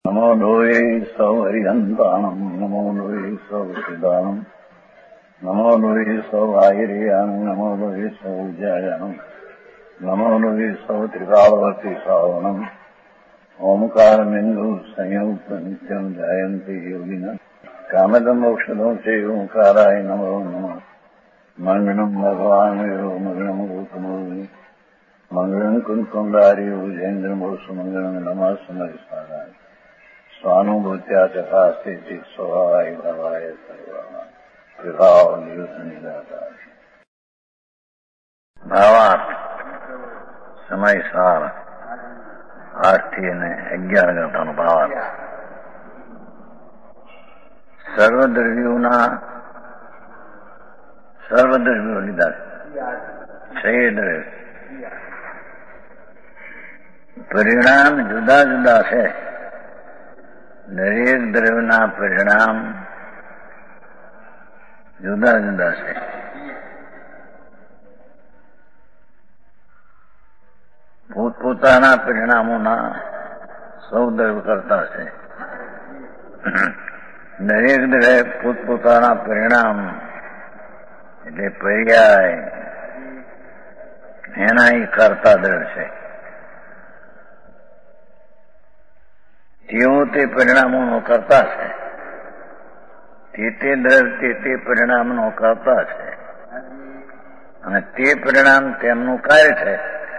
નમો લોહે સૌ હરિહંતાણમ નમો લોહે સૌ સિદાનમ નમો લોહે સૌ આયર્યાણમ નમો લોહે સૌ જયાણમ નમો લોહે સૌ ત્રિકાળવતી શ્રાવણમ ઓમકારમિંદુ સંયુક્ત નિત્યમ જાયંતિ યોગિના કામદમ ઔષધો છે ઓંકારાય નમો નમઃ મંગળમ ભગવાન વિરો મંગળમ ગૌતમોની મંગળમ કુંકુંડાર્યો જૈન્દ્રમોષ મંગળમ નમઃ સમયસારાય સ્વાનુભૂત્યા તથા સ્થિતિ સ્વભાવાય ભાવાય સર્વા વિભાવ નિયુદ્ધ નિરાકાર ભાવાર્થ સમયસાર 8 થી 11 ગંટાનો ભાવાર્થ સર્વદ્રવ્યો લીધા છે દ્રવ્ય પરિણામ જુદા જુદા છે. દરેક દ્રવ્યના પરિણામ જુદા જુદા છે. પોતપોતાના પરિણામોના સૌ દ્રવ્ય કરતા છે. દરેક દ્રવ્ય પોતપોતાના પરિણામ એટલે પર્યાય એના કરતા દ્રવ્ય છે. તેઓ તે પરિણામોનો કરતા છે. તે દ્રવ્ય તે પરિણામનો કરતા છે અને તે પરિણામ તેમનું કાર્ય છે.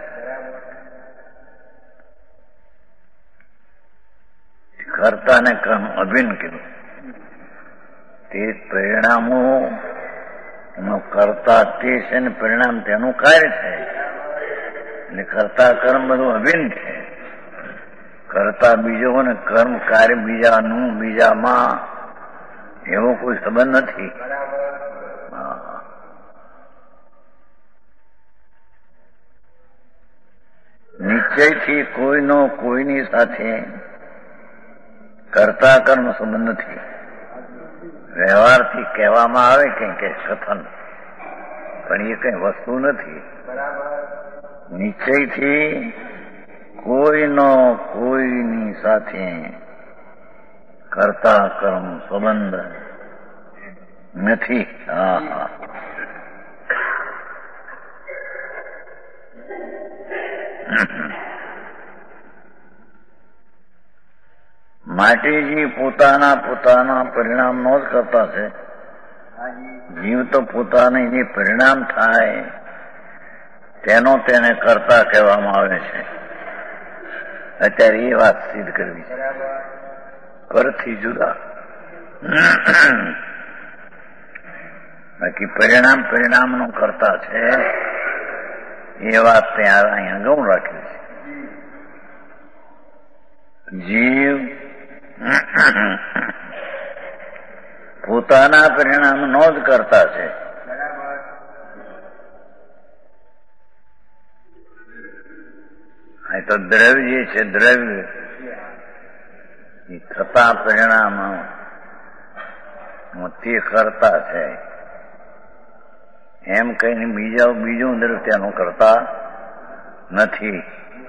કર્તાને ક્રમ અભિન્ન કીધું. તે પરિણામો નો કર્તા તે છે ને પરિણામ તેનું કાર્ય છે. એટલે કર્તા કર્મ બધું અભિન્ન છે. કરતા બીજો અને કર્મ કાર્ય બીજાનું બીજામાં એવો કોઈ સંબંધ નથી. નિશ્ચયથી કોઈનો કોઈની સાથે કરતા કર્મ સંબંધ નથી. વ્યવહારથી કહેવામાં આવે કે કથન, પણ એ કઈ વસ્તુ નથી. નિશ્ચયથી કોઈનો કોઈની સાથે કરતા કર્મ સંબંધ નથી. માટેજી પોતાના પરિણામનો જ કરતા છે. જીવ તો પોતાને જે પરિણામ થાય તેનો તેને કરતા કહેવામાં આવે છે. અત્યારે એ વાત સિદ્ધ કરવી છે. પરથી જુદા. બાકી પરિણામનો કરતા છે એ વાત ત્યાં અહીંયા ગૌણ રાખી છે. જીવ પોતાના પરિણામનો જ કરતા છે. તો દ્રવ્ય જે છે દ્રવ્ય એ થતા પરિણામ તે કરતા છે એમ કહીને બીજું દ્રવ્ય તેનું કરતા નથી.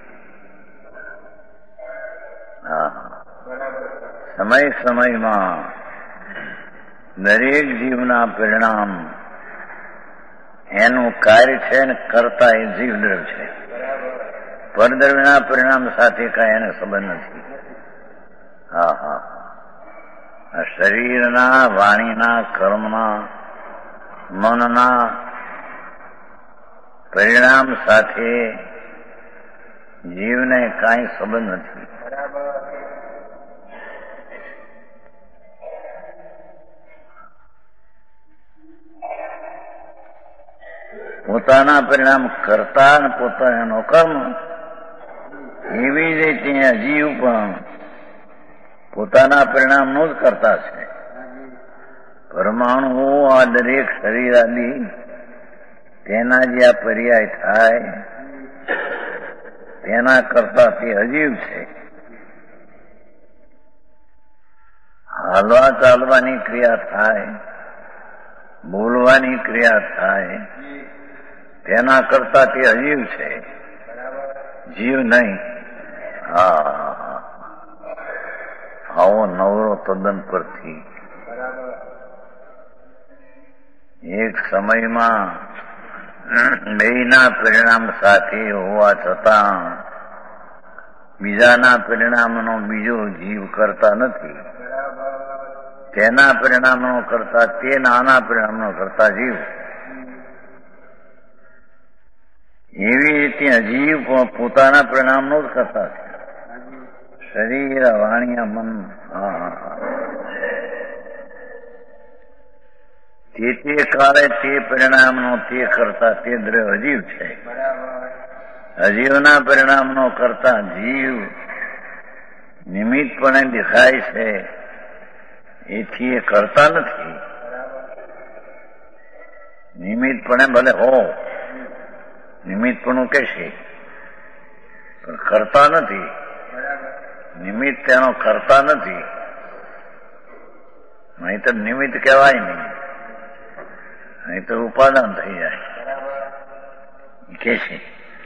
સમયમાં દરેક જીવના પરિણામ એનું કાર્ય છે ને કરતા એ જીવ દ્રવ્ય છે. પરદ્રવ્યના પરિણામ સાથે કાંઈ એને સંબંધ નથી. શરીરના, વાણીના, કર્મના, મનના પરિણામ સાથે જીવને કાંઈ સંબંધ નથી. પોતાના પરિણામ કરતા અને પોતાનો કર્મ એવી જ રીતે જીવ પણ પોતાના પરિણામનો જ કરતા છે. પરમાણુઓ આ દરેક શરીર આદિ તેના જે આ પર્યાય થાય તેના કરતા તે અજીવ છે. હાલવા ચાલવાની ક્રિયા થાય, બોલવાની ક્રિયા થાય તેના કરતા તે અજીવ છે, જીવ નહીં. આવો નવરો તદ્દન પરથી. એક સમયમાં બેયના પરિણામ સાથે હોવા છતાં બીજાના પરિણામનો બીજો જીવ કરતા નથી. તેના પરિણામનો કરતા તે નાના પરિણામનો કરતા જીવ. એવી રીતે અજીવ પોતાના પરિણામનો જ કરતા છે. શરીર, વાણિયા, મન. તે કાળે તે પરિણામનો તે કરતા તે દ્રવ્ય અજીવ છે. અજીવના પરિણામનો કરતા જીવ નિમિત્તપણે દેખાય છે, એથી એ કરતા નથી. નિમિત્તપણે ભલે હો, નિમિત્તપણું કહેશે પણ કરતા નથી. નિમિત્ત તેનો કરતા નથી. નહીં તો નિમિત્ત કહેવાય નહીં, નહીં તો ઉપાદાન થઈ જાય કે છે.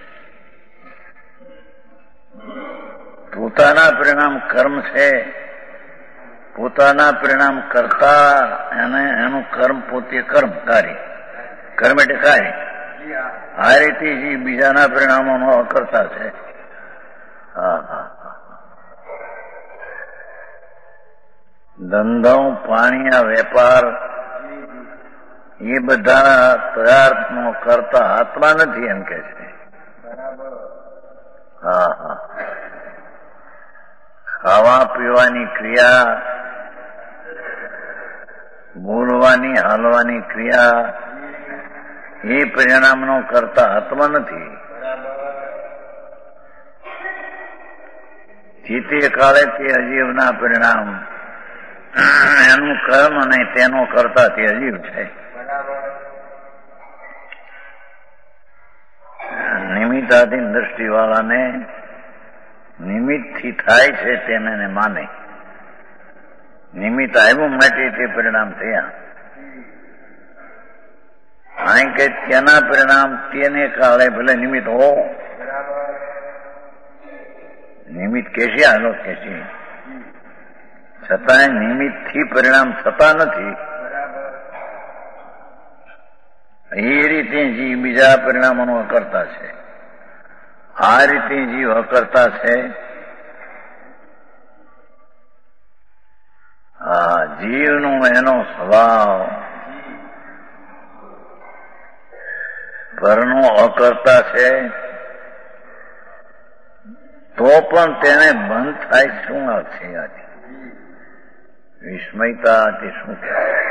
પોતાના પરિણામ કર્મ છે. પોતાના પરિણામ કરતા એને એનું કર્મ પોતે કર્મ કાર્ય. કર્મ એટલે કાર્ય. આ રીતે જ બીજાના પરિણામોનો અકર્તા છે. ધંધો, પાણી, વેપાર એ બધા પદાર્થનો કરતા આત્મા નથી એમ કે છે. ખાવા પીવાની ક્રિયા, બોલવાની હાલવાની ક્રિયા એ પરિણામનો કરતા આત્મા નથી. તે કાળે તે અજીવના પરિણામ એનું કર્મ અને તેનો કરતા તે અજીવ છે. નિમિત્તાધીન દ્રષ્ટિવાળાને નિમિત્તથી થાય છે તેને માને. નિમિત્ત આવ્યું માટે તે પરિણામ થયા. અહીં કે તેના પરિણામ તેને કાળે ભલે નિમિત્ત હો, નિમિત્ત કેશે આલો કેશે, છતાંય નિમિત્તથી પરિણામ થતા નથી. એ રીતે જીવ બીજા પરિણામોનો અકર્તા છે. આ રીતે જીવ અકર્તા છે. જીવનો એનો સ્વભાવ પરનો અકર્તા છે. તો પણ તેને બંધ થાય શું આવશે? વિસ્મયતા તે શું કહેવાય?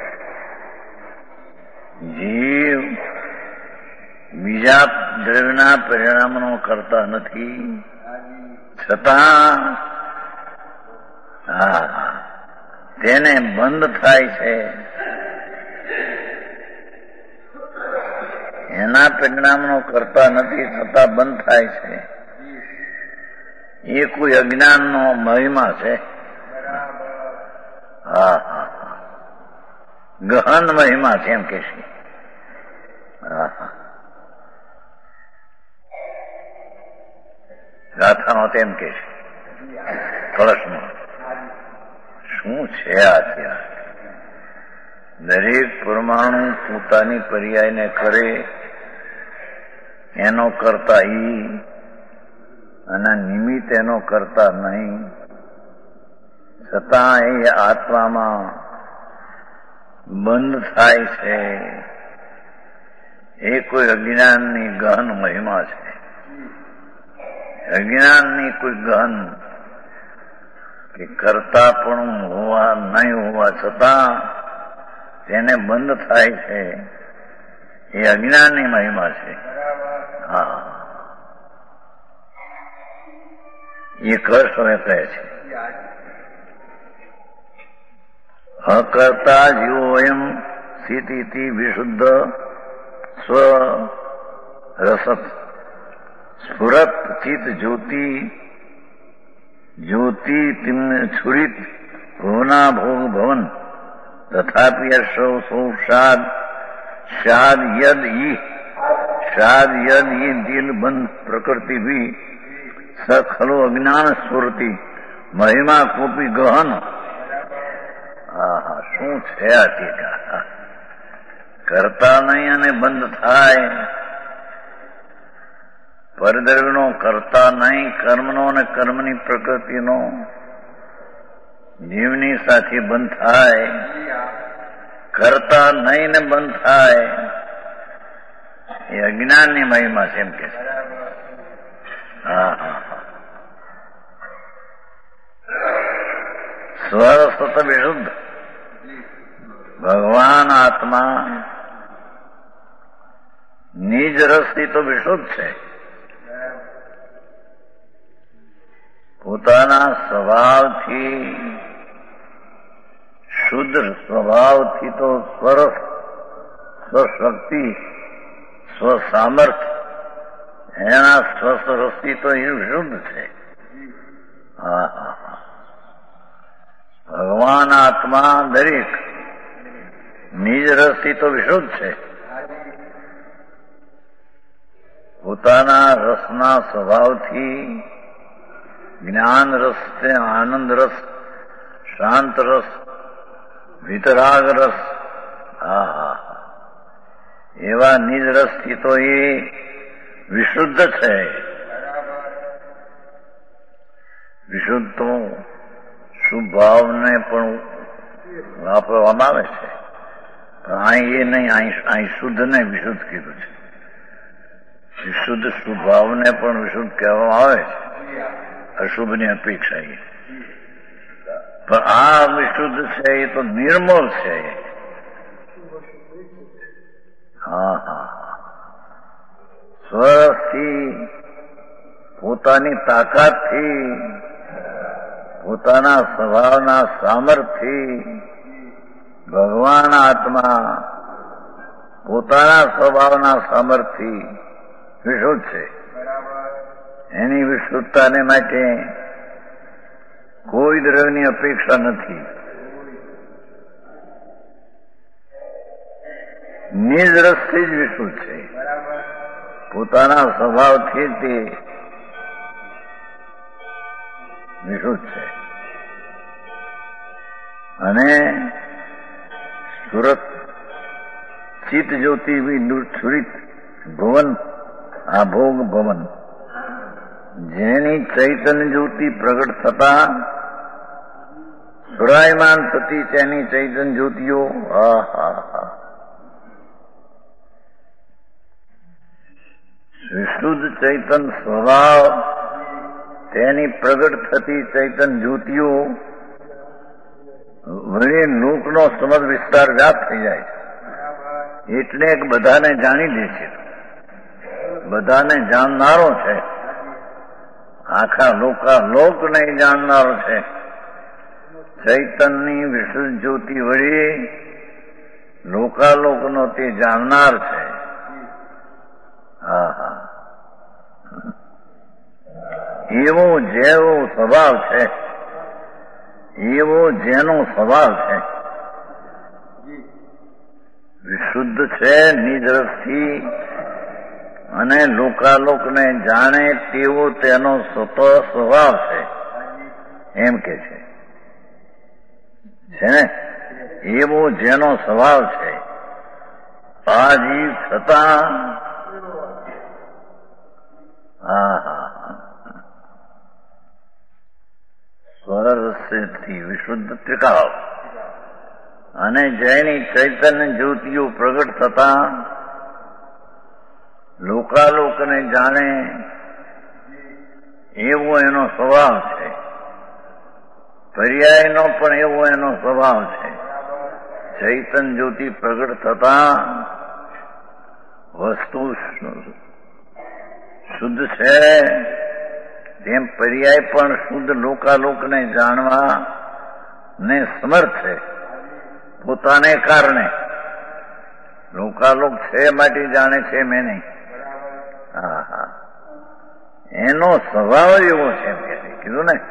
જીવ બીજા દ્રવ્યના પરિણામનો કરતા નથી, છતાં તેને બંધ થાય છે. એના પરિણામનો કરતા નથી, છતાં બંધ થાય છે. એ કોઈ અજ્ઞાનનો મહિમા છે. ગહન મહિમા છે એમ કે છે. ગાથાનો તેમ કે છે કળશમાં. શું છે આ ત્યાં? દરેક પરમાણુ પોતાની પર્યાયને કરે એનો કરતા ઈ, અને નિમિત્ત એનો કરતા નહીં, છતાં એ આત્મામાં બંધ થાય છે. એ કોઈ અજ્ઞાનની ગહન મહિમા છે. અજ્ઞાનની કોઈ ગહન કે કરતા પણ હોવા નહીં હોવા છતાં તેને બંધ થાય છે. એ અજ્ઞાનની મહિમા છે. એ કષ્ટ હવે કહે છે. અકર્તા જીવો એમ સ્થિતિ વિશુદ્ધ સ્વ રસત સ્ફુરત ચિત જ્યોતિ જ્યોતિ તિમ્ન છુરિત ભુવના ભોગ ભવન તથાપિ સૌ સૌ શાદ શાદ યદ ઈ દિલ બંધ પ્રકૃતિ ભી સ ખલો અજ્ઞાન સ્ફૂર્તિ મહિમા કૂપી ગહન. હા, શું છે આ ટીકા? કરતા નહીં અને બંધ થાય. પરદ્રવ્યનો કરતા નહીં, કર્મનો અને કર્મની પ્રકૃતિનો જીવની સાથે બંધ થાય. કરતા નહીં ને બંધ થાય એ અજ્ઞાનની મહિમા છે એમ કે છે. હા. સ્વરસ્વત વિશુદ્ધ ભગવાન આત્મા નિજ રસથી તો વિશુદ્ધ છે. પોતાના સ્વભાવથી શુદ્ધ સ્વભાવથી તો સ્વરસ, સ્વશક્તિ, સ્વસામર્થ્ય એના સ્વસ્વરસથી તો એ શુદ્ધ છે. હા. ભગવાન આત્મા દરેક નિજ રસથી તો વિશુદ્ધ છે. પોતાના રસના સ્વભાવથી જ્ઞાન રસ છે, આનંદ રસ, શાંત રસ, વિતરાગ રસ, એવા નિજ રસથી તો એ વિશુદ્ધ છે. વિશુદ્ધ તો શુભ ભાવને પણ વાપરવામાં આવે છે, પણ અહીં એ નહીં, અહીં શુદ્ધ ને વિશુદ્ધ કીધું છે. વિશુદ્ધ શુભ ભાવને પણ વિશુદ્ધ કહેવામાં આવે છે, અશુભની અપેક્ષા. પણ આ વિશુદ્ધ છે એ તો નિર્મળ છે. હા. સ્વરસથી, પોતાની તાકાતથી, પોતાના સ્વભાવના સામર્થ્યથી ભગવાન આત્મા પોતાના સ્વભાવના સામર્થ્યથી વિશુદ્ધ છે. એની વિશુદ્ધતાને માટે કોઈ દ્રવ્યની અપેક્ષા નથી. નિજ રસથી જ વિશુદ્ધ છે. પોતાના સ્વભાવથી તે વિશુદ્ધ છે. અને સુરત ચિત્ત જ્યોતિ સુરિત ભુવન, આ ભોગ ભવન, જેની ચૈતન્ય જ્યોતિ પ્રગટ થતા સુરાયમાન થતી તેની ચૈતન્ય જ્યોતિઓ, વિશુદ્ધ ચૈતન સ્વભાવ, તેની પ્રગટ થતી ચૈતન જ્યોતિઓ વળી લોકનો સમજ વિસ્તાર વ્યાપ્ત થઈ જાય છે. એટલે બધાને જાણી લે છે, બધાને જાણનારો છે, આખા લોકને જાણનારો છે. ચૈતનની વિશુદ્ધ જ્યોતિ વળી લોકાલોકનો તે જાણનાર છે. એવો જેવો સ્વભાવ છે, એવો જેનો સ્વભાવ છે, વિશુદ્ધ છે નિજ રસથી, અને લોકાલોકને જાણે તેવો તેનો સ્વભાવ છે એમ કે છે ને. એવો જેનો સ્વભાવ છે, આ જીવ છતાં સ્વરસથી વિશુદ્ધ ત્રિકાવ, અને જેની ચૈતન્ય જ્યોતિઓ પ્રગટ થતા લોકાલોકને જાણે એવો એનો સ્વભાવ છે. પર્યાયનો પણ એવો એનો સ્વભાવ છે. ચૈતન્ય જ્યોતિ પ્રગટ થતા વસ્તુ શુદ્ધ છે, તેમ પર્યાય પણ શુદ્ધ લોકાલોકને જાણવા ને સમર્થ છે. પોતાને કારણે લોકાલોક છે માટે જાણે છે, મેં નહીં. એનો સ્વભાવ એવો છે એમ કે કીધું ને.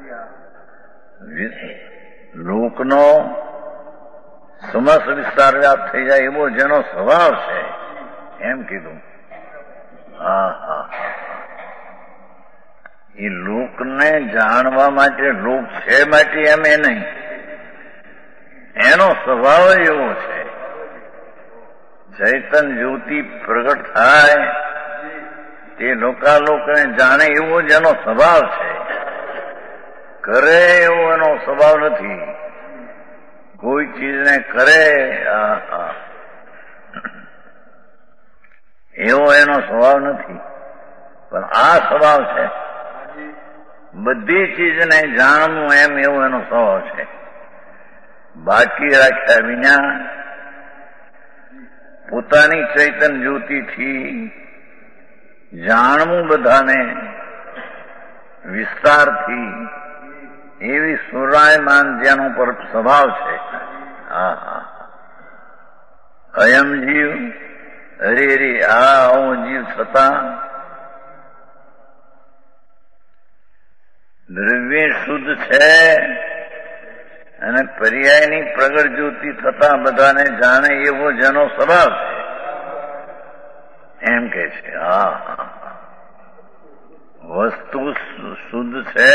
લોકનો સમસ્ત વિસ્તાર વ્યાપ્ત થઈ જાય એવો જેનો સ્વભાવ છે એમ કીધું. એ લોકને જાણવા માટે લોક છે માટે એમ એ નહીં, એનો સ્વભાવ જ એવો છે. ચૈતન જ્યોતિ પ્રગટ થાય તે લોકાલોકને જાણે એવો જ એનો સ્વભાવ છે. કરે એવો એનો સ્વભાવ નથી. કોઈ ચીજને કરે એવો એનો સ્વભાવ નથી, પણ આ સ્વભાવ છે. બધી ચીજને જાણવું એમ એવો એનો સ્વભાવ છે. બાકી રાખ્યા વિના પોતાની ચૈતન જ્યોતિથી જાણવું બધાને વિસ્તારથી, એવી સુરાયમાન જેનો પર સ્વભાવ છે. અયમ જીવ હરે આવો જીવ છતાં દ્રવ્ય શુદ્ધ છે અને પર્યાયની પ્રગટ જ્યોતિ થતા બધાને જાણે એવો જેનો સ્વભાવ છે એમ કે છે. વસ્તુ શુદ્ધ છે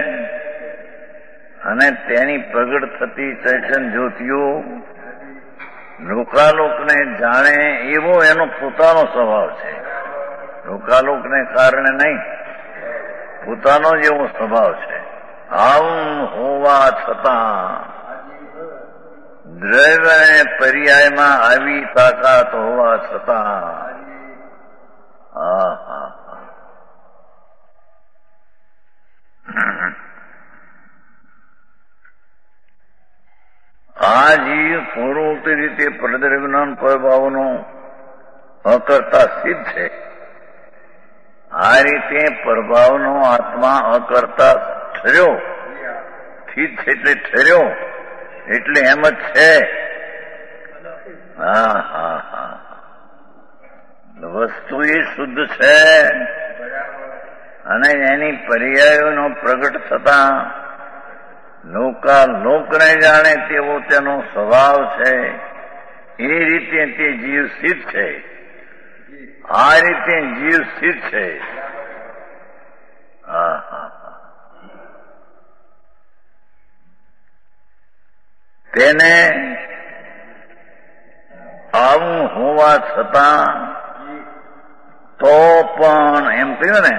અને તેની પ્રગટ થતી ચૈતન્ય જ્યોતિઓ લોકાલોકને જાણે એવો એનો પોતાનો સ્વભાવ છે. લોકાલોકને કારણે નહીં, પોતાનો જ એવો સ્વભાવ છે. આવું હોવા છતાં દ્રવ્ય અને પર્યાયમાં આવી તાકાત હોવા છતાં આ જીવ પૂર્વોક્ત રીતે પરદ્રવ્યના પરભાવનો અકર્તા સિદ્ધ છે. આ રીતે પરભાવનો આત્મા અકર્તા ઠર્યો, સ્થિત છે એટલે ઠર્યો, એટલે એમ જ છે. વસ્તુ એ શુદ્ધ છે અને એની પર્યાયોનો પ્રગટ થતા લોકને જાણે તેવો તેનો સ્વભાવ છે. એ રીતે તે જીવ સિદ્ધ છે. આ રીતે જીવ સિદ્ધ છે. તેને આવું હોવા છતાં તો પણ એમ કહ્યું ને,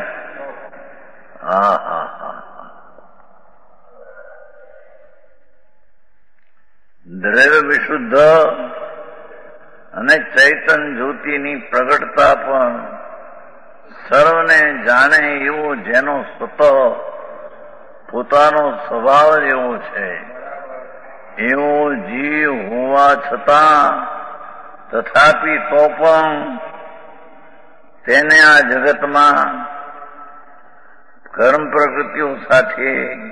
દ્રવ્ય વિશુદ્ધ અને ચૈતન જ્યોતિની પ્રગટતા પણ સર્વને જાણે એવો જેનો સ્વતઃ પોતાનો સ્વભાવ જ એવો છે, એવો જીવ હોવા છતાં તથાપી તો પણ તેને આ જગતમાં કર્મ પ્રકૃતિઓ સાથે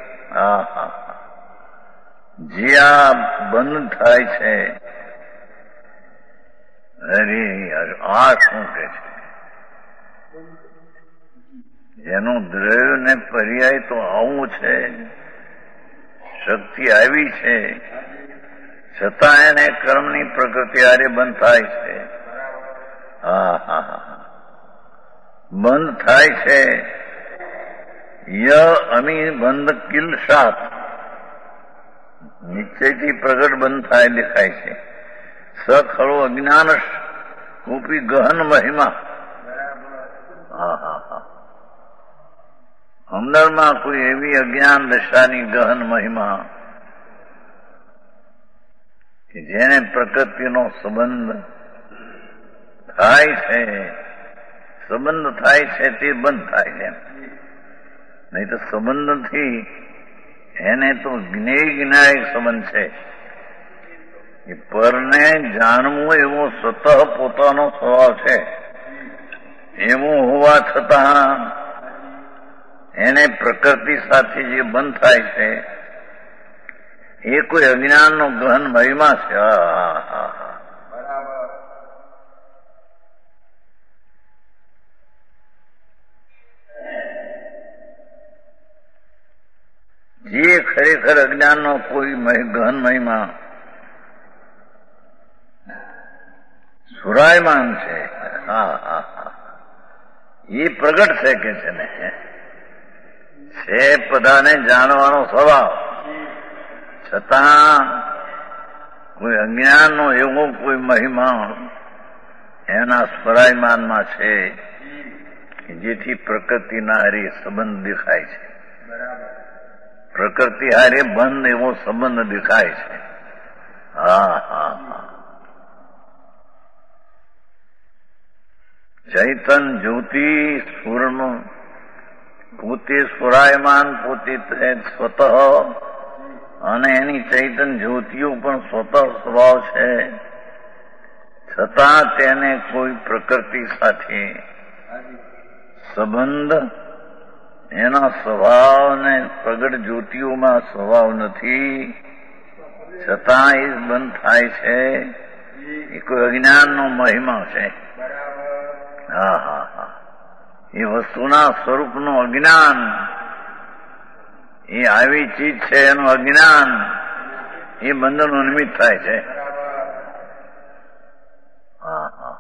જે આ બંધ થાય છે. અરે આ શું કે છે? જેનું દ્રવ્ય ને પર્યાય તો આવું છે, શક્તિ આવી છે, છતાં એને કર્મની પ્રકૃતિ આરે બંધ થાય છે. બંધ થાય છે. અમી બંધ કિલ સાત નિશ્ચયથી પ્રગટ બંધ થાય દેખાય છે. સખળો અજ્ઞાન રૂપી ગહન મહિમા. અંદરમાં કોઈ એવી અજ્ઞાન દશાની ગહન મહિમા કે જેને પ્રકૃતિનો સંબંધ થાય છે, સંબંધ થાય છે તે બંધ થાય છે. નહીં તો સંબંધ નથી, એને તો જ્ઞેય સંબંધ છે. એ પરને જાણવું એવો સ્વતઃ પોતાનો સ્વભાવ છે. એવું હોવા છતાં એને પ્રકૃતિ સાથે જે બંધ થાય છે એ કોઈ અજ્ઞાનનો ગહન મહિમા છે. જે ખરેખર અજ્ઞાનનો કોઈ ગહન મહિમા સુરાયમાન છે, એ પ્રગટ છે કે છે ને. છે બધાને જાણવાનો સ્વભાવ, છતાં કોઈ અજ્ઞાનનો એવો કોઈ મહિમા એના સ્વરાયમાનમાં છે કે જેથી પ્રકૃતિના હારે સંબંધ દેખાય છે. પ્રકૃતિ હારે બંધ એવો સંબંધ દેખાય છે. હા હા હા. ચૈતન જ્યોતિ સ્ફુરણ પોતે સ્ફુરાયમાન, પોતે સ્વતઃ, અને એની ચૈતન જ્યોતિઓ પણ સ્વતઃ સ્વભાવ છે, છતાં તેને કોઈ પ્રકૃતિ સાથે સંબંધ એના સ્વભાવને પ્રગટ જ્યોતિઓમાં સ્વભાવ નથી, છતાં એ બંધ થાય છે. એ કોઈ અજ્ઞાનનો મહિમા છે. હા હા હા. એ વસ્તુના સ્વરૂપનું અજ્ઞાન, એ આવી ચીજ છે એનું અજ્ઞાન, એ બંધનનું નિમિત્ત થાય છે. હા હા.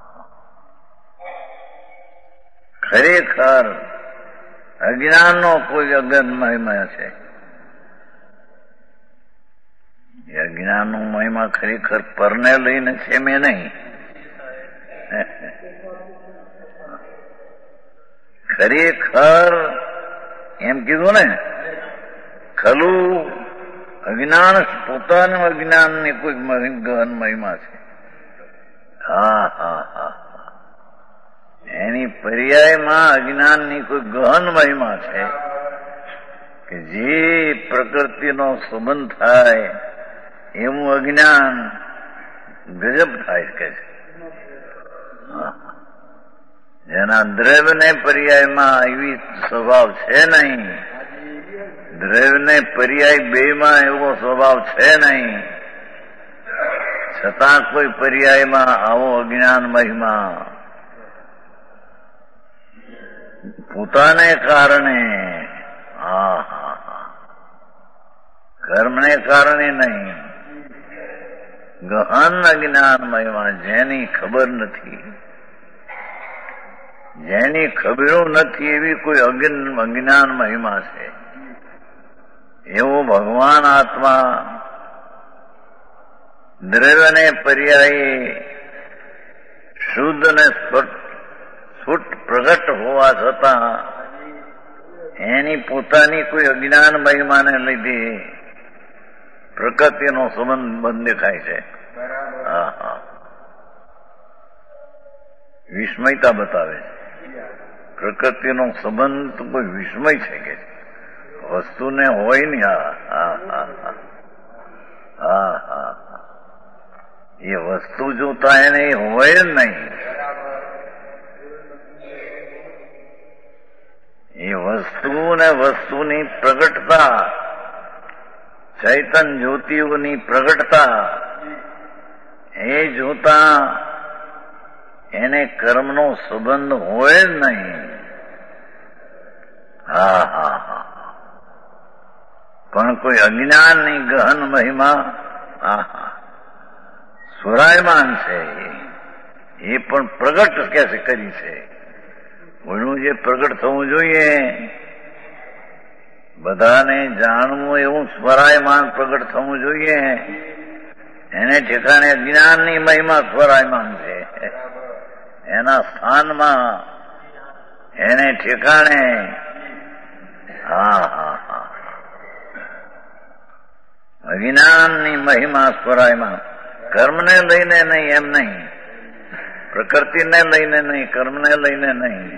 ખરેખર અજ્ઞાનનો કોઈ અગન મહિમા છે. એ અજ્ઞાનનો મહિમા ખરેખર પરને લઈને છે મેં નહીં. ખરેખર એમ કીધું ને, ખલું અજ્ઞાન પોતાનું અજ્ઞાનની કોઈ ગહન મહિમા છે. હા હા હા. એની પર્યાયમાં અજ્ઞાનની કોઈ ગહન મહિમા છે કે જે પ્રકૃતિનો સંબંધ થાય એવું અજ્ઞાન ગજબ થાય કે છે. જેના દ્રવ્યને પર્યાયમાં એવી સ્વભાવ છે નહીં, દ્રવ્યને પર્યાય બેમાં એવો સ્વભાવ છે નહીં, છતાં કોઈ પર્યાયમાં આવો અજ્ઞાન મહિમા પોતાને કારણે, હા હા હા, કર્મને કારણે નહીં, ગહન અજ્ઞાન મહિમા જેની ખબર નથી, જેની ખબરો નથી એવી કોઈ અજ્ઞાન મહિમા છે. એવો ભગવાન આત્મા દ્રવ્યને પર્યાયે શુદ્ધ ને સ્ફુટ પ્રગટ હોવા છતાં એની પોતાની કોઈ અજ્ઞાન મહિમાને લીધે પ્રકૃતિનો સંબંધ બંધ દેખાય છે. હા હા. વિસ્મયતા બતાવે છે. પ્રકૃતિનો સંબંધ તો કોઈ વિસ્મય છે કે વસ્તુને હોય ને. હા હા હા હા હા હા. એ વસ્તુ જોતા એને હોય જ નહીં. એ વસ્તુ ને વસ્તુની પ્રગટતા, ચૈતન જ્યોતિઓની પ્રગટતા, એ જોતા એને કર્મનો સંબંધ હોય જ નહીં. હા હા હા. પણ કોઈ અજ્ઞાનની ગહન મહિમા હા હા સ્વરાયમાન છે. એ પણ પ્રગટ કેસે કરી છે. કોઈનું જે પ્રગટ થવું જોઈએ, બધાને જાણવું એવું સ્વરાયમાન પ્રગટ થવું જોઈએ, એને ઠેકાણે જ્ઞાનની મહિમા સ્વરાયમાન છે. એના સ્થાનમાં એને ઠેકાણે હા હા હા અજ્ઞાનની મહિમા સ્વરાયમાન. કર્મને લઈને નહીં, એમ નહીં, પ્રકૃતિને લઈને નહીં, કર્મને લઈને નહીં,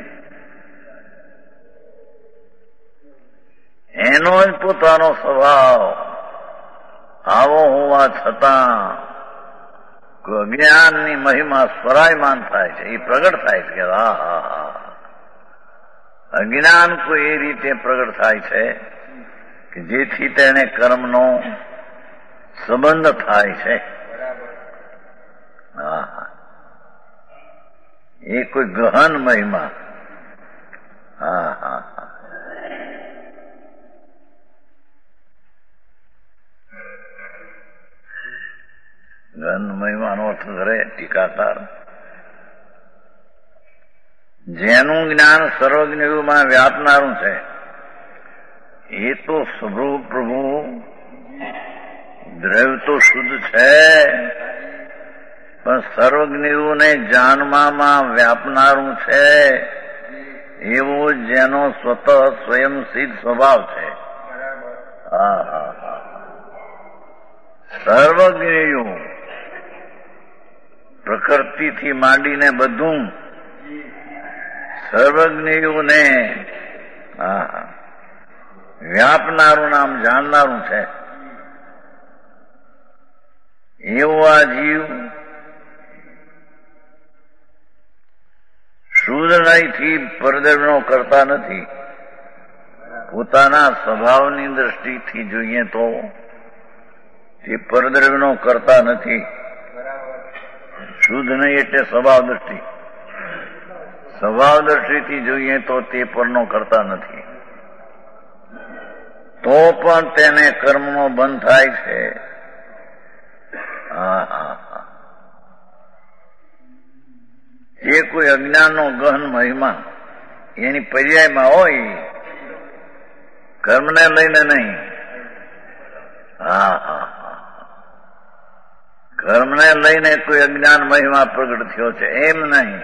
એનો જ પોતાનો સ્વભાવ આવો હોવા છતાં અજ્ઞાનની મહિમા સ્વરાયમાન થાય છે. એ પ્રગટ થાય છે. હા હા હા. અજ્ઞાન કોઈ એ રીતે પ્રગટ થાય છે કે જેથી તેને કર્મનો સંબંધ થાય છે. હા હા. એ કોઈ ગહન મહિમા. હા હા હા. ગહન મહિમાનો અર્થ કરે ટીકાકાર, જેનું જ્ઞાન સર્વજ્ઞમાં વ્યાપનારું છે એ તો પ્રભુ દ્રવ્ય તો શુદ્ધ છે, પણ સર્વજ્ઞને જાણવામાં વ્યાપનારું છે, એવો જેનો સ્વતઃ સ્વયં સિદ્ધ સ્વભાવ છે. સર્વજ્ઞ પ્રકૃતિથી માંડીને બધું સર્વજ્ઞને વ્યાપનારું નામ જાણનારું છે. એવો આ જીવ શુદ્ધ નહીંથી પરદ્રવ્યનો કરતા નથી. પોતાના સ્વભાવની દ્રષ્ટિથી જોઈએ તો તે પરદ્રવ્યનો કરતા નથી. શુદ્ધ નહીં એટલે સ્વભાવ દ્રષ્ટિ. સ્વભાવ દ્રષ્ટિથી જોઈએ તો તે પરનો કરતા નથી. તો પણ તેને કર્મનો બંધ થાય છે. એ કોઈ અજ્ઞાનનો ગહન મહિમા એની પર્યાયમાં હોય, કર્મને લઈને નહીં. કર્મને લઈને કોઈ અજ્ઞાન મહિમા પ્રગટ થયો છે એમ નહીં.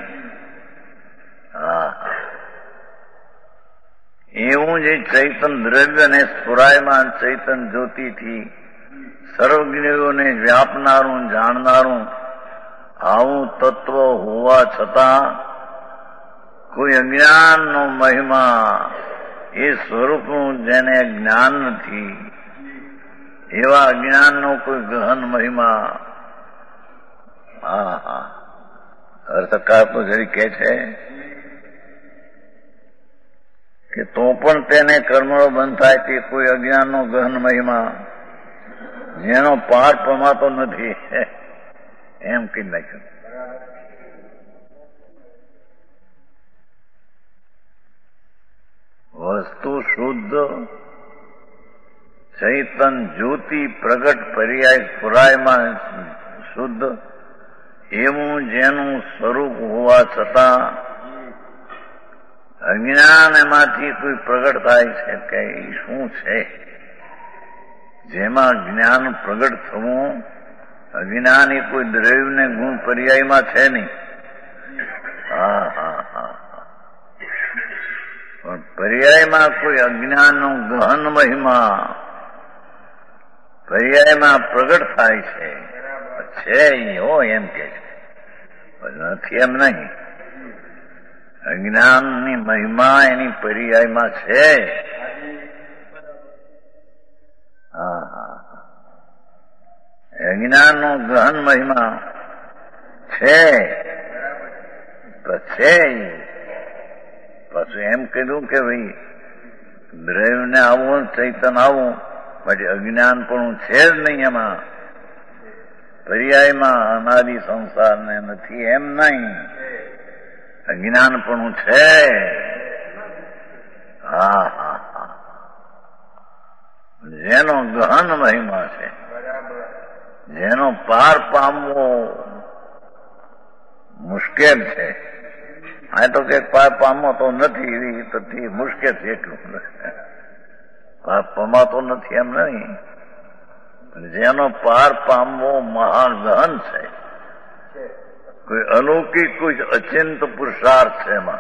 એવું જે ચૈતન દ્રવ્ય ને સ્ફુરાયમાન ચૈતન જ્યોતિથી સર્વજ્ઞોને વ્યાપનારું જાણનારું આવું તત્વ હોવા છતાં કોઈ અજ્ઞાનનો મહિમા એ સ્વરૂપનું જેને જ્ઞાન નથી, એવા અજ્ઞાનનો કોઈ ગહન મહિમા. અર્થકાર તો જરી કે છે કે તો પણ તેને કર્મનો બંધ થાય તે કોઈ અજ્ઞાનનો ગહન મહિમા જેનો પાર પમાતો નથી, એમ કહી નાખ્યું. વસ્તુ શુદ્ધ ચૈતન જ્યોતિ પ્રગટ પર્યાય પુરાયમાં શુદ્ધ એવું જેનું સ્વરૂપ હોવા છતાં અજ્ઞાન એમાંથી કોઈ પ્રગટ થાય છે કે શું છે, જેમાં જ્ઞાન પ્રગટ થવું. અજ્ઞાન એ કોઈ દ્રવ્યને ગુણ પર્યાયમાં છે નહીં. પણ પર્યાયમાં કોઈ અજ્ઞાનનો ગહન મહિમા પર્યાયમાં પ્રગટ થાય છે હો એમ કે છે, નથી એમ નહીં. અજ્ઞાનની મહિમા એની પર્યાયમાં છે. અજ્ઞાનનો ગહન મહિમા છે. પાછું એમ કીધું કે ભાઈ દ્રવ્યને આવું ચૈતન આવું, પછી અજ્ઞાન પણ છે જ નહીં એમાં. પર્યાયમાં અનાદિ સંસારને નથી એમ નહીં, અજ્ઞાન પણ છે. જેનો ગહન મહિમા છે, જેનો પાર પામવો મુશ્કેલ છે. આ તો કે પાર પામવો તો નથી, તો મુશ્કેલ છે એટલું. પાર પમાતો નથી એમ નહીં, જેનો પાર પામવો મહાન ગહન છે. કોઈ અલૌકિક કોઈ અચિંત પુરુષાર્થ છે એમાં.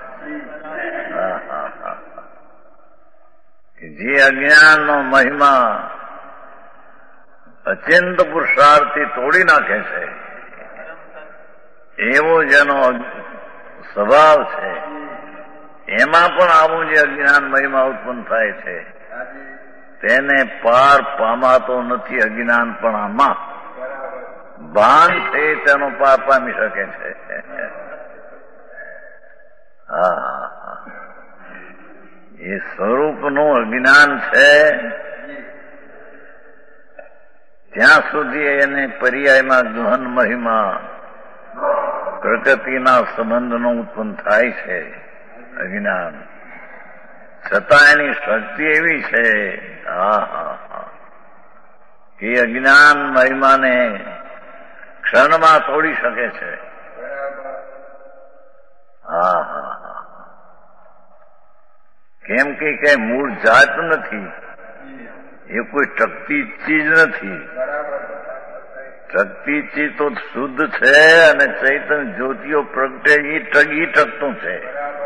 જે અજ્ઞાનનો મહિમા અચિંત પુરુષાર્થથી તોડી નાખે છે, એવો જેનો સ્વભાવ છે, એમાં પણ આવું જે અજ્ઞાન મહિમા ઉત્પન્ન થાય છે, તેને પાર પામાતો નથી. અજ્ઞાન પણ આમાં ભાન છે તેનો પાર પામી શકે છે. એ સ્વરૂપનું અજ્ઞાન છે ત્યાં સુધી એને પર્યાયમાં ગહન મહિમા પ્રકૃતિના સંબંધનો ઉત્પન્ન થાય છે. અજ્ઞાન છતાં એની શક્તિ એવી છે કે અજ્ઞાન મહિમાને ક્ષણમાં તોડી શકે છે. કેમ કે મૂળ જાત નથી, એ કોઈ ટકતી ચીજ નથી. ટકતી ચીજ તો શુદ્ધ છે અને ચૈતન્ય જ્યોતિઓ પ્રગટે એ ટકતું છે.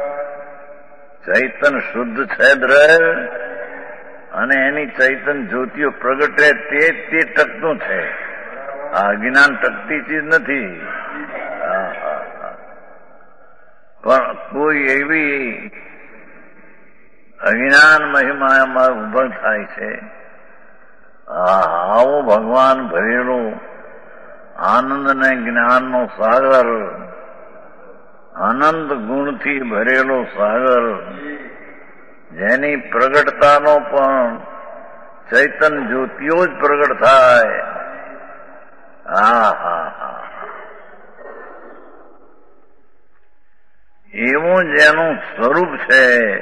ચૈતન્ય શુદ્ધ છે દ્રવ અને એની ચૈતન્ય જ્યોતિઓ પ્રગટે તે ટકતું છે. આ અજ્ઞાન ટકતી ચીજ નથી. પણ કોઈ એવી અજ્ઞાન મહિમામાં ઉભો થાય છે. આવો ભગવાન ભરેલું આનંદ ને જ્ઞાનનો સાગર, આનંદ ગુણથી ભરેલો સાગર, જેની પ્રગટતાનો પણ ચૈતન્ય જ્યોતિઓ જ પ્રગટ થાય. એવું જેનું સ્વરૂપ છે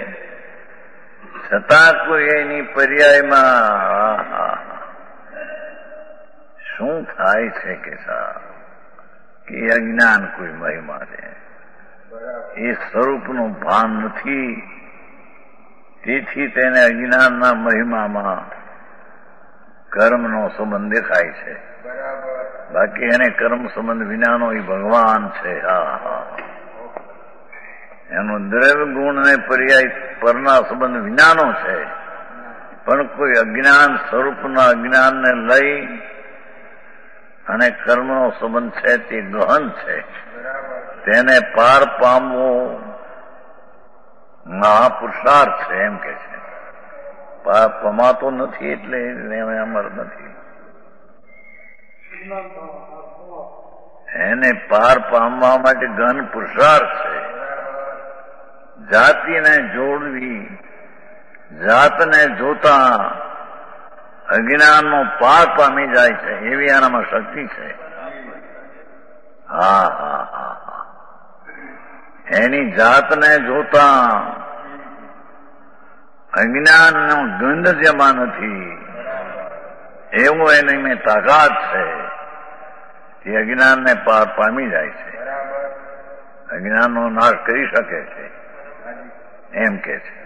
છતાં કોઈ એની પર્યાયમાં શું થાય છે કે અજ્ઞાન કોઈ મહિમા છે, એ સ્વરૂપનું ભાન નથી. તેથી તેને અજ્ઞાનના મહિમામાં કર્મનો સંબંધ દેખાય છે. બાકી એને કર્મ સંબંધ વિનાનો એ ભગવાન છે. એનો દ્રવ્ય ગુણ ને પર્યાય પરના સંબંધ વિનાનો છે. પણ કોઈ અજ્ઞાન સ્વરૂપના અજ્ઞાનને લઈ અને કર્મનો સંબંધ છે તે ગહન છે. તેને પાર પામવું મહાપુરુષાર્થ છે એમ કે છે. પાર પમાતો નથી એટલે અમર નથી. એને પાર પામવા માટે ગહન પુરુષાર્થ છે. જાતિને જોડવી, જાતને જોતા અજ્ઞાનનો પાર પામી જાય છે એવી આનામાં શક્તિ છે. એની જાતને જોતા અજ્ઞાનનો ગંધ જેમાં નથી એવું એની મેં તાકાત છે. તે અજ્ઞાનને પાર પામી જાય છે, અજ્ઞાનનો નાશ કરી શકે છે એમ કે છે.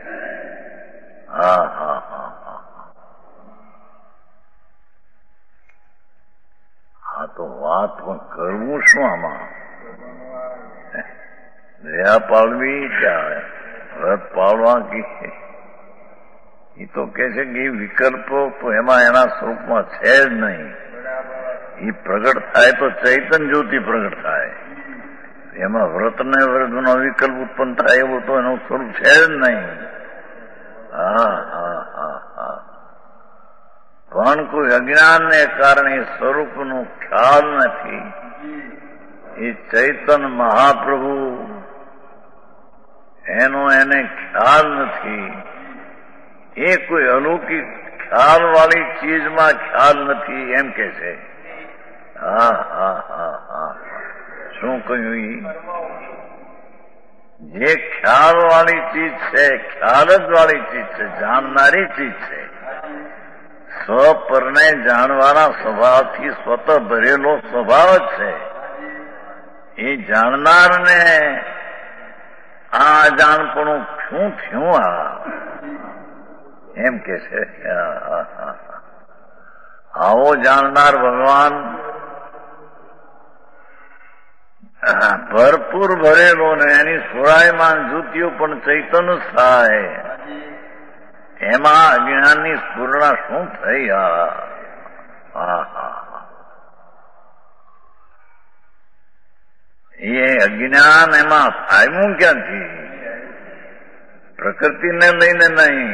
તો વાત પણ કરવું શું આમાં? દયા પાળવી ક્યાં વ્રત પાળવા કે એ તો કે છે કે એ વિકલ્પો તો એમાં એના સ્વરૂપમાં છે જ નહીં. એ પ્રગટ થાય તો ચૈતન્ય જ્યોતિ પ્રગટ થાય. એમાં વ્રત ને વ્રતનો વિકલ્પ ઉત્પન્ન થાય એવું તો એનું સ્વરૂપ છે જ નહીં. પણ કોઈ અજ્ઞાનને કારણે સ્વરૂપનો ખ્યાલ નથી. એ ચૈતન્ય મહાપ્રભુ એનો એને ખ્યાલ નથી. એ કોઈ અલૌકિક ખ્યાલ વાળી ચીજમાં ખ્યાલ નથી એમ કે છે. શું કહ્યું? જે ખ્યાલ વાળી ચીજ છે, ખ્યાલ જ વાળી ચીજ છે, જાણનારી ચીજ છે. સ્વપરને જાણવાના સ્વભાવથી સ્વતઃ ભરેલો સ્વભાવ જ છે. એ જાણનારને આ જાણપણું શું થયું એમ કે છે. આવો જાણનાર ભગવાન ભરપૂર ભરેલો ને એની સ્ફુરાયમાન જ્યોતિઓ પણ ચૈતન્ય થાય. એમાં અજ્ઞાનની સ્ફુરણા શું થઈ? એ અજ્ઞાન એમાં ફાયમું ક્યાંથી? પ્રકૃતિને લઈને નહીં,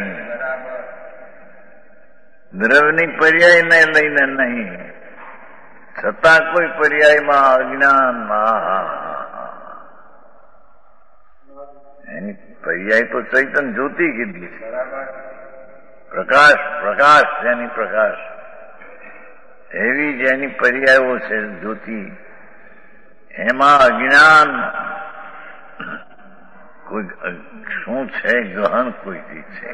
દ્રવ્યની પર્યાયને લઈને નહીં, છતાં કોઈ પર્યાયમાં અજ્ઞાન. એની પર્યાય તો ચૈતન્ય જ્યોતિ કીધી છે. પ્રકાશ, પ્રકાશ જેની પ્રકાશ એવી જેની પર્યાયો છે જ્યોતિ, એમાં અજ્ઞાન કોઈ શું છે? ગહન કોઈ ચીજ છે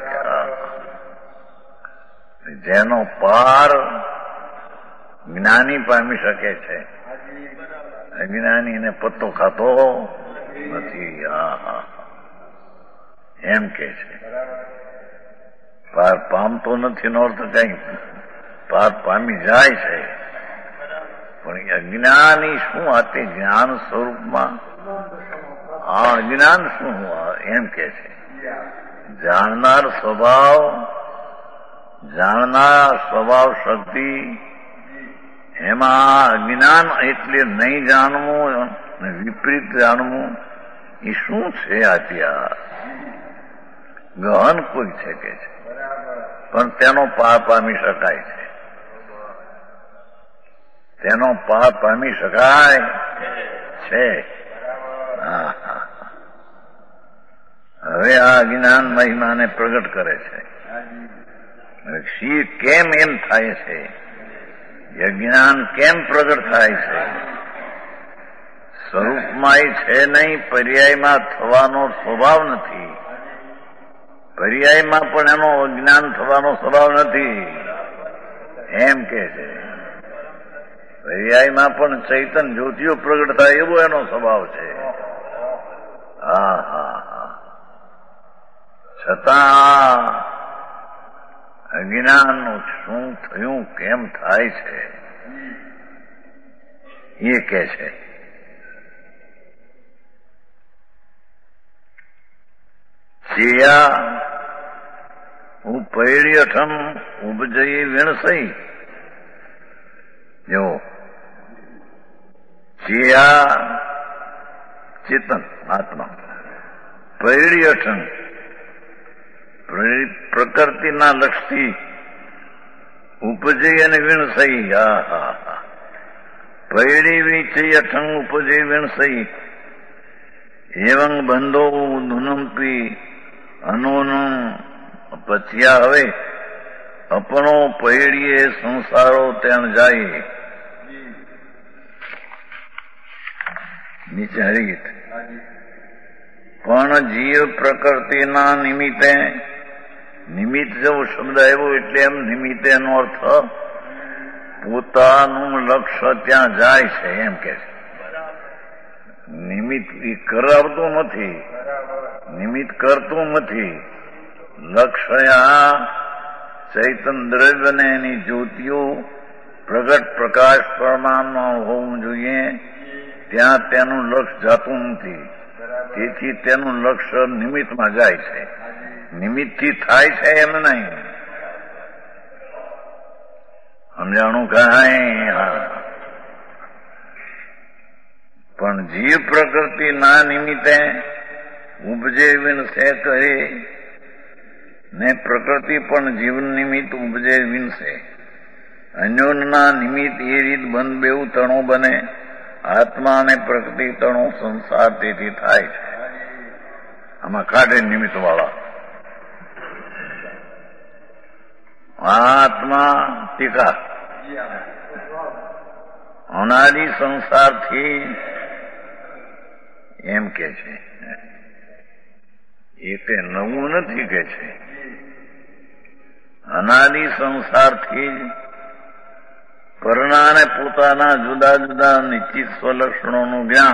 જેનો પાર જ્ઞાની પામી શકે છે. અજ્ઞાનીને પત્તો ખાતો નથી એમ કે છે. પાર પામતો નથી નો અર્થ કઈ પાર પામી જાય છે, પણ અજ્ઞાની શું આ તે જ્ઞાન સ્વરૂપમાં આ અજ્ઞાન શું એમ કે છે. જાણનાર સ્વભાવ શક્તિ એમાં અજ્ઞાન એટલે નહીં જાણવું અને વિપરીત જાણવું એ શું છે? અત્યાર ગહન કોઈ છે કે છે, પણ તેનો પાર પામી શકાય છે, તેનો પાર પામી શકાય છે. હવે આ અજ્ઞાન મહિમાને પ્રગટ કરે છે. શી કેમ એમ થાય છે? અજ્ઞાન કેમ પ્રગટ થાય છે? સ્વરૂપમાં છે નહીં, પર્યાયમાં થવાનો સ્વભાવ નથી. પર્યાયમાં પણ એનો અજ્ઞાન થવાનો સ્વભાવ નથી એમ કે છે. પર્યાયમાં પણ ચૈતન જ્યોતિઓ પ્રગટ થાય એવો એનો સ્વભાવ છે. છતાં અજ્ઞાનનું શું થયું કેમ થાય છે એ કે છે. ચિયા ઉપૈર્યઠમ ઉપજયી વિણસઈ. જો ચિયા ચેતન આત્મા પૈર્યઠન પ્રકૃતિના લક્ષથી ઉપજય અને વિણસઈ. પૈડી વિચયઠં ઉપજય વિણસઈ એવં બંધો ધુનંપી અનોનું પચ્યા. હવે અપણો પૈડીએ સંસારો ત્યાં જાય. નીચે હરિગીત. પણ જીવ પ્રકૃતિના નિમિત્તે, નિમિત્ત જેવો શબ્દ આવ્યો એટલે એમ નિમિત્તે એનો અર્થ પોતાનું લક્ષ્ય ત્યાં જાય છે એમ કે છે. નિમિત્ત એ કરાવતું નથી, નિમિત્ત કરતું નથી. લક્ષ્ય આ ચૈતન દ્રવ્ય ને એની જ્યોતિઓ પ્રગટ પ્રકાશ પ્રમાણમાં હોવું જોઈએ. ત્યાં તેનું લક્ષ્ય જાતું નથી, તેથી તેનું લક્ષ્ય નિમિત્તમાં જાય છે. નિમિત્તથી થાય છે એમ નહીં. સમજાણું કાંઈ? પણ જીવ પ્રકૃતિ ના નિમિત્તે ઉપજે વિનશે કરી ને પ્રકૃતિ પણ જીવન નિમિત્ત ઉપજે વિનશે. અન્યોના નિમિત્ત એ રીત બંધ બેઉ તણો બને. આત્મા અને પ્રકૃતિ તણો સંસાર તેથી થાય છે. આમાં કાઢે નિમિત્ત વાળા. આત્મા ટીકા અનાદિ સંસારથી એમ કે છે. એ તે નવું નથી કે છે. અનાદિ સંસારથી પરણાને પોતાના જુદા જુદા નિશ્ચિત સ્વલક્ષણોનું જ્ઞાન,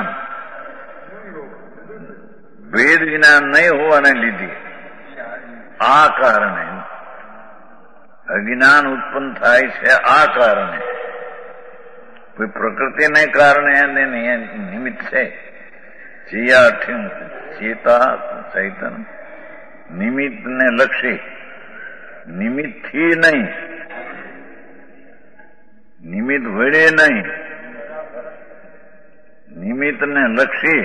ભેદ જ્ઞાન નહીં હોવાને લીધે આ કારણે અજ્ઞાન ઉત્પન્ન થાય છે. આ કારણે કોઈ પ્રકૃતિને કારણે એને નિમિત્ત છે. ચેતા ચૈતન નિમિત્તને લક્ષી, નિમિત્તથી નહીં, નિમિત્ત વડે નહીં, નિમિત્તને લક્ષી.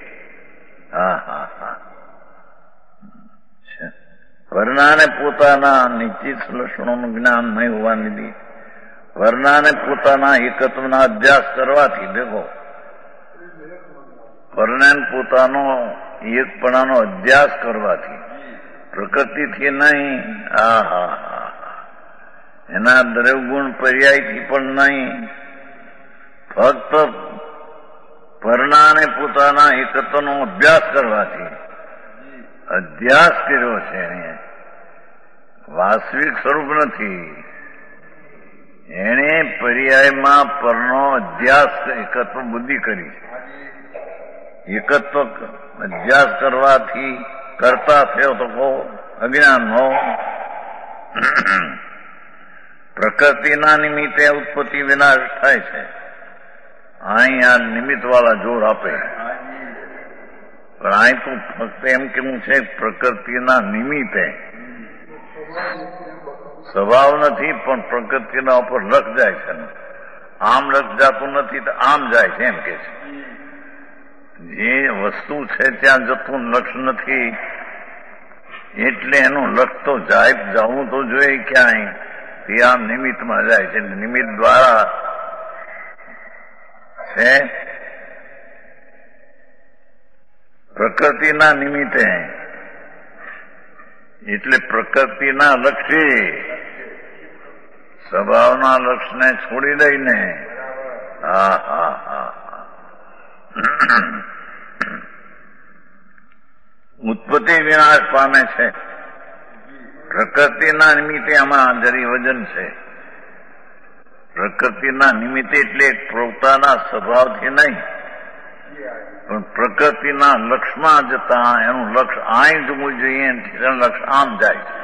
વર્ણાને પોતાના નિશ્ચિત લક્ષણોનું જ્ઞાન નહીં હોવાની લીધી વર્ણાને પોતાના એકત્વના અભ્યાસ કરવાથી, દેખો વર્ણાને પોતાનો એકપણાનો અભ્યાસ કરવાથી, પ્રકૃતિથી નહીં, એના દ્રવગુણ પર્યાયથી પણ નહીં, ફક્ત વર્ણાને પોતાના એકત્વનો અભ્યાસ કરવાથી અધ્યાસ કર્યો છે. એને વાસ્તવિક સ્વરૂપ નથી. એણે પર્યાયમાં પરનો અધ્યાસ એકત્વ બુદ્ધિ કરી છે. એકત્વ અધ્યાસ કરવાથી કરતા થયો તો કહો અજ્ઞાન હો, પ્રકૃતિના નિમિત્તે ઉત્પત્તિ વિનાશ થાય છે. અહીં આ નિમિત્ત વાળા જોર આપે, પણ અહીં તો ફક્ત એમ કેવું છે પ્રકૃતિના નિમિત્તે. સ્વભાવ નથી, પણ પ્રકૃતિના ઉપર લખ જાય છે. આમ લખ જાતું નથી તો આમ જાય છે એમ કે છે. જે વસ્તુ છે ત્યાં જતું લક્ષ નથી, એટલે એનું લક્ષ તો જવું તો જોઈએ ક્યાંય, તે આમ નિમિત્તમાં જાય છે. નિમિત્ત દ્વારા છે પ્રકૃતિના નિમિત્તે, એટલે પ્રકૃતિના લક્ષી સ્વભાવના લક્ષને છોડી દઈને ઉત્પત્તિ વિનાશ પામે છે. પ્રકૃતિના નિમિત્તે આમાં જરી વજન છે. પ્રકૃતિના નિમિત્તે એટલે પોતાના સ્વભાવથી નહીં, પણ પ્રકૃતિના લક્ષમાં જતા એનું લક્ષ અહીં જવું જોઈએ, લક્ષ આમ જાય છે.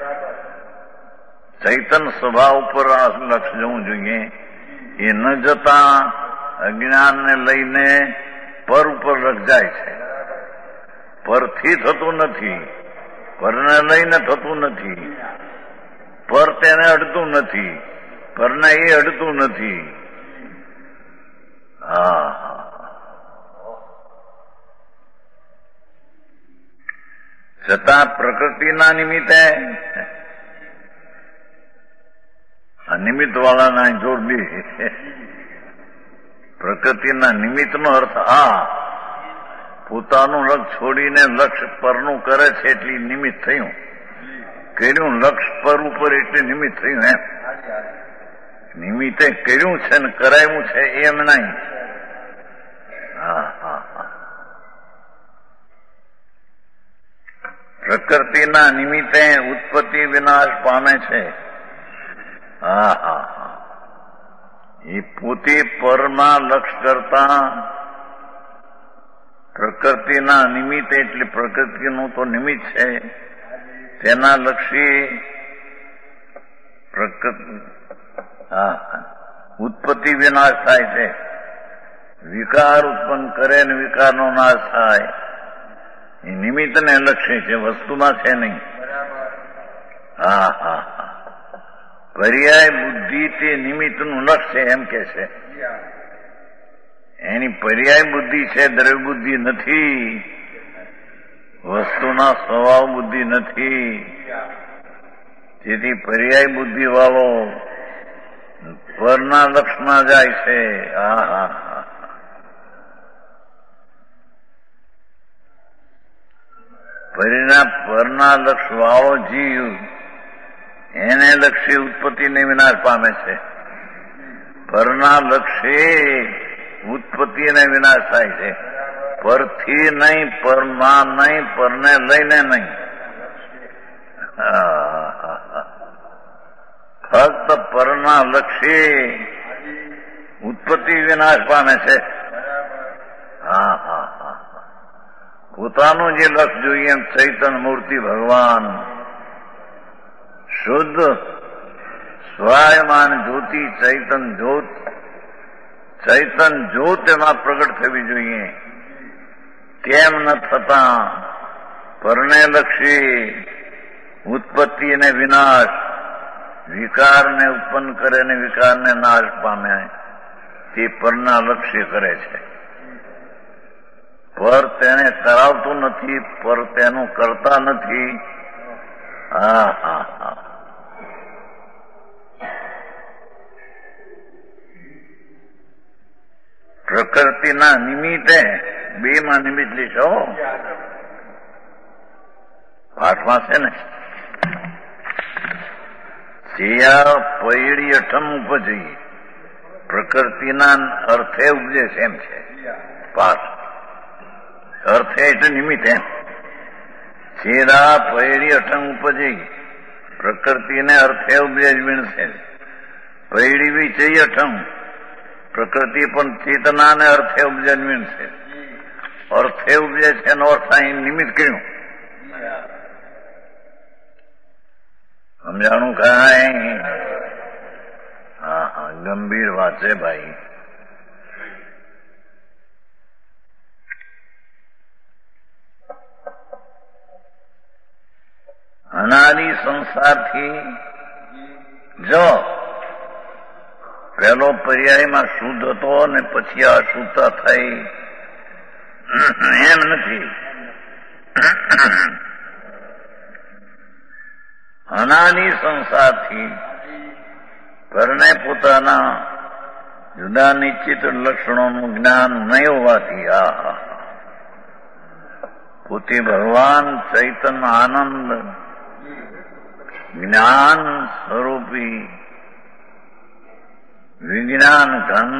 ચૈતન સ્વભાવ ઉપર આ લક્ષ જવું જોઈએ. એ ન જતા અજ્ઞાનને લઈને પર ઉપર લક્ષ જાય છે. પરથી થતું નથી, પરને લઈને થતું નથી, પર તેને અડતું નથી, પરને એ અડતું નથી. છતાં પ્રકૃતિના નિમિત્તે આ નિમિત્ત વાળાના જોડ દે. પ્રકૃતિના નિમિત્તનો અર્થ પોતાનું લક્ષ છોડીને લક્ષ પરનું કરે છે એટલે નિમિત્ત થયું. કર્યું લક્ષ પર ઉપર એટલે નિમિત્ત થયું. એમ નિમિત્તે કર્યું છે ને કરાયું છે એમ નહીં. પ્રકૃતિના નિમિત્તે ઉત્પત્તિ વિનાશ પામે છે. એ પોતે પરમાં લક્ષ કરતા પ્રકૃતિના નિમિત્તે, એટલે પ્રકૃતિનું તો નિમિત્ત છે, તેના લક્ષી ઉત્પત્તિ વિનાશ થાય છે. વિકાર ઉત્પન્ન કરે ને વિકારનો નાશ થાય. એ નિમિત્તને લક્ષી છે, વસ્તુમાં છે નહીં. પર્યાય બુદ્ધિ તે નિમિત્તનું લક્ષ છે એમ કે છે. એની પર્યાય બુદ્ધિ છે, દ્રવ્ય બુદ્ધિ નથી, વસ્તુના સ્વભાવ બુદ્ધિ નથી. તેથી પર્યાય બુદ્ધિ વાળો પરના લક્ષમાં જાય છે. પરના લક્ષ વાળો જીવ એને લક્ષી ઉત્પત્તિને વિનાશ પામે છે. પરના લક્ષે ઉત્પત્તિને વિનાશ થાય છે. પરથી નહીં, પરમાં નહીં, પરને લઈને નહીં. ફક્ત પરના લક્ષે ઉત્પત્તિ વિનાશ પામે છે. પોતાનું જે લક્ષ જોઈએ એમ ચૈતન મૂર્તિ ભગવાન શુદ્ધ સ્વાયમાન જ્યોતિ ચૈતન જ્યોત એમાં પ્રગટ થવી જોઈએ. તેમ ન થતા પરને લક્ષી ઉત્પત્તિ અને વિનાશ, વિકારને ઉત્પન્ન કરે ને વિકારને નાશ પામે, તે પરના લક્ષ્ય કરે છે. પર તેને કરાવતું નથી, પર તેનું કરતા નથી. પ્રકૃતિના નિમિત્તે બે માં નિમિત્ત લીધો પાઠમાં છે ને. સિયા પૈડી અઠમ ઉપજી પ્રકૃતિના અર્થે ઉપજે છે એમ છે પાઠ. અર્થે એટલે નિમિત્ત એમ. છેદા પૈડી અઠમ ઉપજી પ્રકૃતિને અર્થે ઉપજે વિણશે. પૈડી વિચય અઠમ પ્રકૃતિ પણ ચેતનાને અર્થે ઉપજન્મીન છે. અર્થે ઉપજે છે એનો અર્થ અહીં નિમિત્ત કર્યું. સમજાણું કાંઈ? હા, ગંભીર વાત છે ભાઈ. અનાદિ સંસારથી જો પહેલો પર્યાયમાં શુદ્ધ હતો ને પછી અશુદ્ધતા થઈ એમ નથી. અનાદિ સંસારથી પરને પોતાના જુદા નિશ્ચિત લક્ષણોનું જ્ઞાન નહીં હોવાથી પોતે ભગવાન ચૈતન્ય આનંદ જ્ઞાન સ્વરૂપી વિજ્ઞાન ઘન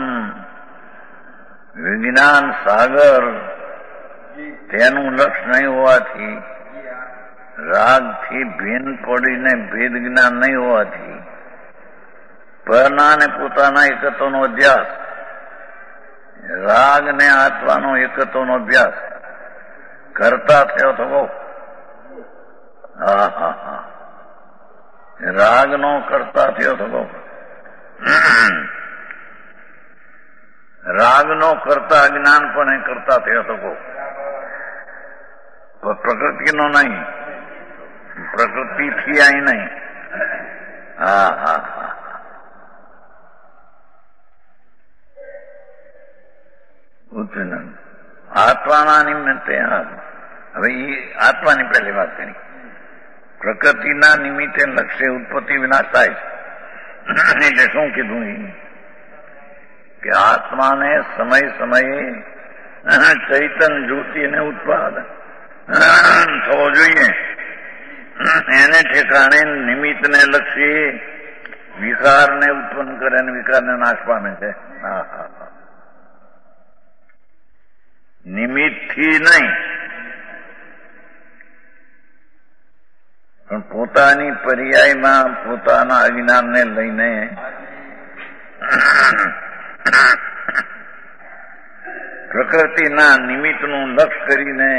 વિજ્ઞાન સાગર તેનું લક્ષ નહીં હોવાથી, રાગથી ભીન પડીને ભેદ જ્ઞાન નહીં હોવાથી પરના ને પોતાના એકત્વનો અભ્યાસ, રાગ ને આત્માનો એકત્વનો અભ્યાસ કરતા થયો તો બહુ રાગનો કરતા થયો તો બહુ રાગનો કરતા અજ્ઞાનપણે કરતા થયો તો બહુ પ્રકૃતિનો નહીં, પ્રકૃતિથી અહીં નહીં. આત્માના નિમિત્તે હવે આત્માની પહેલી વાત કરી. પ્રકૃતિના નિમિત્તે લક્ષ્ય ઉત્પત્તિ વિનાશ થાય છે. એટલે શું કીધું કે આત્માને સમય સમયે ચૈતન્ય જ્યોતિને ઉત્પાદન થવો જોઈએ. એને ઠેકાણે નિમિત્તને લક્ષી વિકારને ઉત્પન્ન કરે અને વિકારને નાશ પામે છે. નિમિત્તથી નહીં પણ પોતાની પર્યાયમાં પોતાના અજ્ઞાનને લઈને પ્રકૃતિના નિમિત્તનું લક્ષ કરીને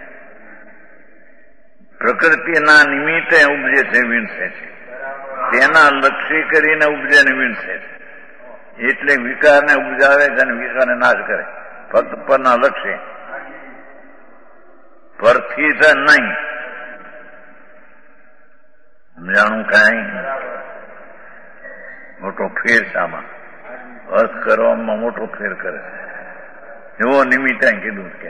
પ્રકૃતિના નિમિત્તે ઉપજે છે, વીણસે છે. તેના લક્ષી કરીને ઉપજે ને વીણસે છે. એટલે વિકારને ઉપજાવે છે અને વિકારને નાશ કરે. ફક્ત પરના લક્ષ્ય, પરથી તો નહીં. સમજાણું કાંઈ? મોટો ફેર સામા અર્થ કરવામાં મોટો ફેર કરે છે. એવો નિમિત્તે કીધું કે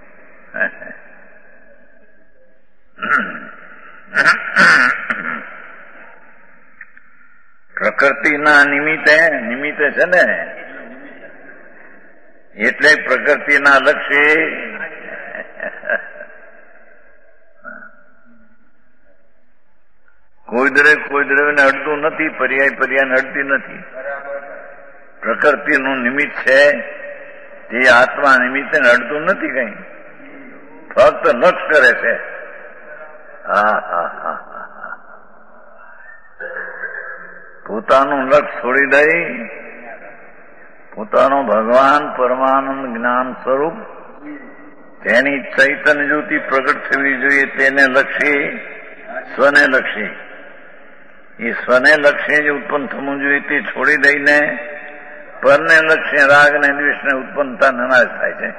પ્રકૃતિના નિમિત્તે છે ને, એટલે પ્રકૃતિના લક્ષ્ય કોઈ દ્રવ્યને અડતું નથી, પર્યાયને અડતી નથી. પ્રકૃતિનું નિમિત્ત છે તે આત્મા નિમિત્તે અડતું નથી કઈ, ફક્ત લક્ષ કરે છે. પોતાનું લક્ષ છોડી દઈ પોતાનો ભગવાન પરમાનંદ જ્ઞાન સ્વરૂપ તેની ચૈતન્ય જ્યોતિ પ્રગટ થવી જોઈએ તેને લક્ષી, સ્વને લક્ષી. એ સ્વને લક્ષ્ય જે ઉત્પન્ન થવું જોઈએ તે છોડી દઈને પરને લક્ષ્ય રાગ ને દ્વેષને ઉત્પન્નતા નાશ થાય છે.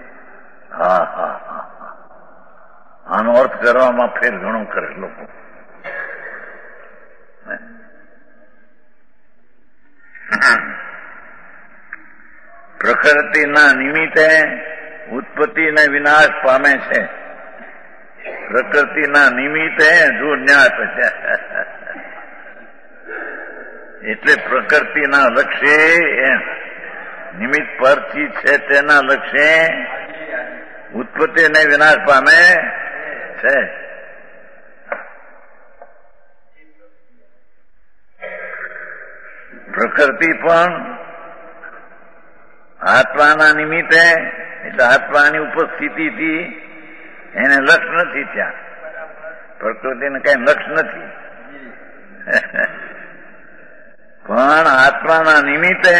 આનો અર્થ કરવામાં ફેર ઘણો કરે લોકો. પ્રકૃતિના નિમિત્તે ઉત્પત્તિ ને વિનાશ પામે છે. પ્રકૃતિના નિમિત્તે જો ન્યાસ છે. એટલે પ્રકૃતિના લક્ષ્ય નિમિત્ત પરથી છે તેના લક્ષ્ય ઉત્પત્તિ ને વિનાશ પામે છે. પ્રકૃતિ પણ આત્માના નિમિત્તે એટલે આત્માની ઉપસ્થિતિથી એને લક્ષ નથી. ત્યાં પ્રકૃતિને કઈ લક્ષ નથી. પણ આત્માના નિમિત્તે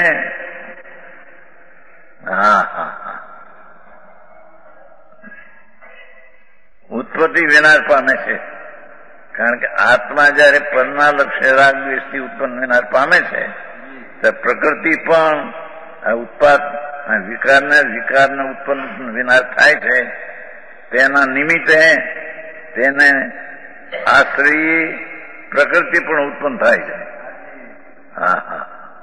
ઉત્પત્તિ વિનાશ પામે છે. કારણ કે આત્મા જયારે પરના લક્ષ્ય રાગ દ્વેષથી ઉત્પન્ન વિનાશ પામે છે તો પ્રકૃતિ પણ વિકારને ઉત્પન્ન વિનાશ થાય છે તેના નિમિત્તે તેને આશ્રયી પ્રકૃતિ પણ ઉત્પન્ન થાય છે. હા હા,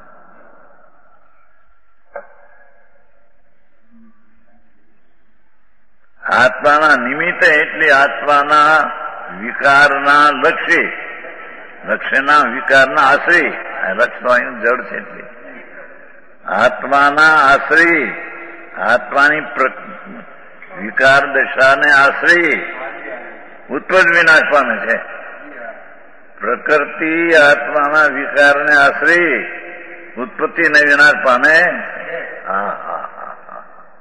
આત્માના નિમિત્તે એટલે આત્માના વિકારના લક્ષ્યના વિકારના આશ્રય, લક્ષ્ય જડ છે એટલે આત્માના આશ્રય, આત્માની વિકાર દશાને આશ્રય ઉત્પન્ન વિનાશ પામે છે. પ્રકૃતિ આત્માના વિકારને આશ્રય ઉત્પત્તિ ને વિનાશ પામે. હા હા હા,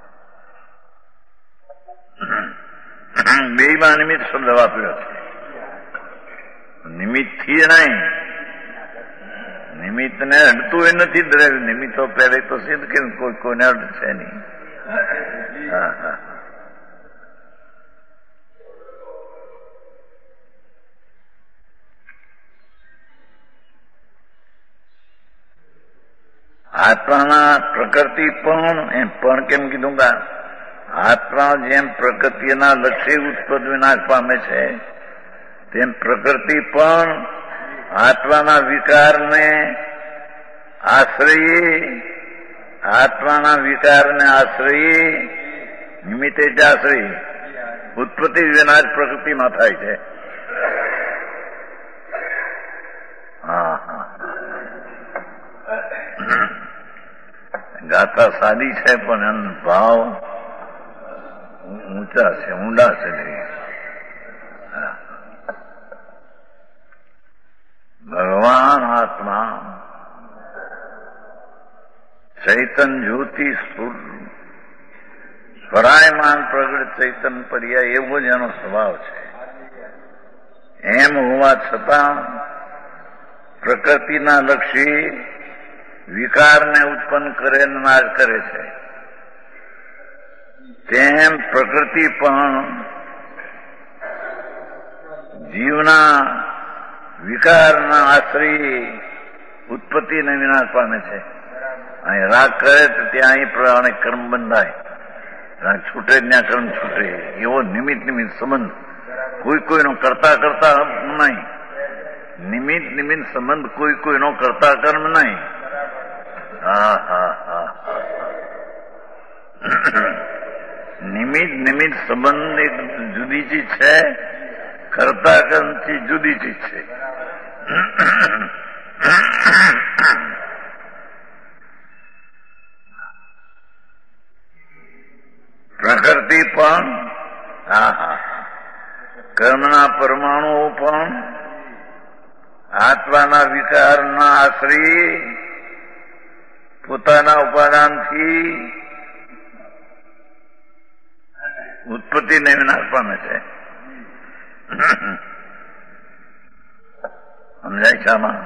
બેમાં નિમિત્ત શબ્દ વાપર્યો છે. નિમિત્તથી નહીં, નિમિત્તને અડતું એ નથી દ્રવ્ય. નિમિત્તો પહેલે તો સિદ્ધ કે કોઈને અડશે નહીં. હા હા, આત્માના પ્રકૃતિ પણ કેમ કીધું કે આત્મા જેમ પ્રકૃતિના લક્ષ્ય ઉત્પન્ન વિનાશ પામે છે તેમ પ્રકૃતિ પણ આત્માના વિકારને આશ્રયે નિમિત્તે જ આશ્રય ઉત્પત્તિ વિનાશ પ્રકૃતિમાં થાય છે. હા હા, ગાથા સાદી છે પણ એનો ભાવ ઊંચા છે, ઊંડા છે. ભગવાન આત્મા ચૈતન જ્યોતિ સ્વરાયમાન પ્રગટ ચૈતન પર્યાય એવો જ એનો સ્વભાવ છે. એમ હોવા છતાં પ્રકૃતિના લક્ષી વિકારને ઉત્પન્ન કરે નાશ કરે છે. તેમ પ્રકૃતિ પણ જીવના વિકારના આશ્રય ઉત્પત્તિને વિનાશ પામે છે. અહીં રાગ કરે તો ત્યાં અહીં પ્રમાણે કર્મ બંધાય, રાગ છૂટે ત્યાં કર્મ છૂટે. એવો નિમિત્ત સંબંધ કોઈનો કરતા નહીં. નિમિત્ત સંબંધ કોઈનો કરતા કર્મ નહીં. હા હા હા, નિમિત્ત સંબંધ એક જુદી ચીજ છે, કરતા કર્મથી જુદી ચીજ છે. પ્રકૃતિ પણ કર્મના પરમાણુઓ પણ આત્માના વિકારના આશ્રય પોતાના ઉપાદાનથી ઉત્પત્તિને વિનાશ પામે છે. સમજાય છે આમાં?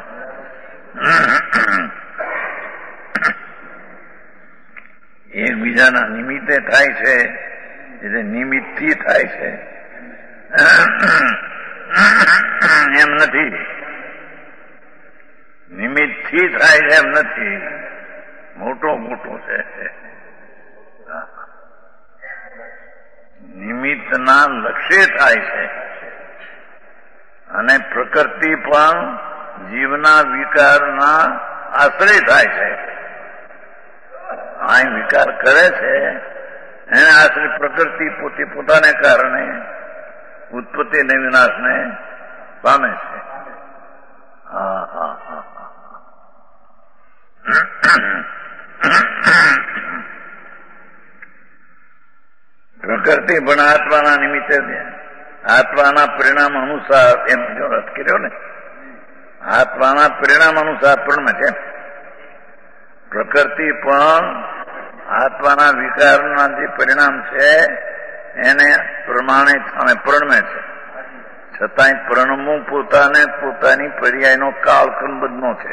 એકબીજાના નિમિત્તે થાય છે એટલે નિમિત્તથી થાય છે એમ નથી. નિમિત્તથી થાય છે એમ નથી. મોટો છે. નિમિત્તના લક્ષ્ય થાય છે અને પ્રકૃતિ પણ જીવના વિકારના આશ્રય થાય છે. આ વિકાર કરે છે એને આશ્રય પ્રકૃતિ પોતાને કારણે ઉત્પત્તિ ને વિનાશને પામે છે. હા હા હા, પ્રકૃતિ પણ આત્માના નિમિત્તે આત્માના પરિણામ અનુસાર એમ જો અર્થ કર્યો ને, આત્માના પરિણામ અનુસાર પણ છે. પ્રકૃતિ પણ આત્માના વિકારના જે પરિણામ છે એને પ્રમાણે સામે પ્રણમે છે. છતાંય પ્રણમવું પોતાની પર્યાયનો કાળક્રમબદ્ધનો છે.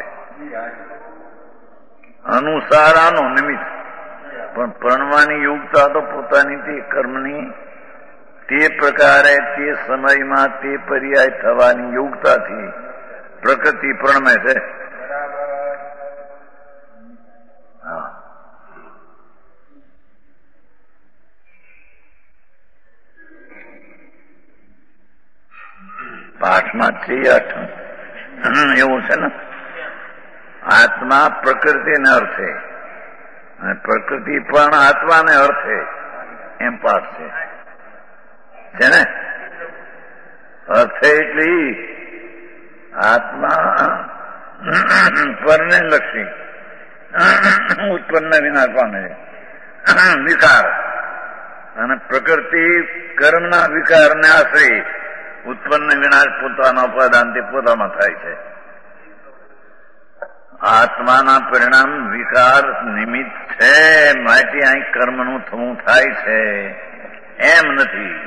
અનુસાર આનો નિમિત્ત પણ પ્રણવાની યોગતા તો પોતાની તે કર્મની તે પ્રકારે તે સમયમાં તે પર્યાય થવાની યોગ્યતાથી પ્રકૃતિ પ્રણમે છે. પાઠમાં 8 એવું છે ને, આત્મા પ્રકૃતિને અર્થે અને પ્રકૃતિ પણ આત્માને અર્થે, એમ પાઠ છે ને. અર્થે એટલે આત્મા પરને લક્ષી ઉત્પન્ન વિનાશ પામે છે વિકાર, અને પ્રકૃતિ કર્મના વિકારને આશ્રય ઉત્પન્ન વિનાશ પોતાના ઉપાદાનથી પોતામાં થાય છે. આત્માના પરિણામ વિકાર નિમિત્ત છે, માટે અહીં કર્મનું થવું થાય છે એમ નથી.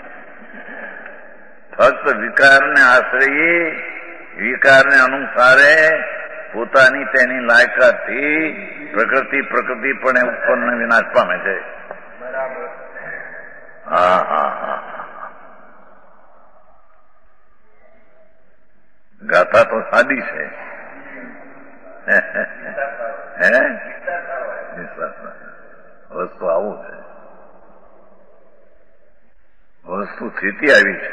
ફક્ત વિકારને આશ્રયે, વિકારને અનુસારે પોતાની તેની લાયકાતથી પ્રકૃતિ પણ ઉત્પન્ન વિનાશ પામે છે. હા હા હા, ગાથા તો સાદી છે. વસ્તુ આવું છે, વસ્તુ સ્થિતિ આવી છે.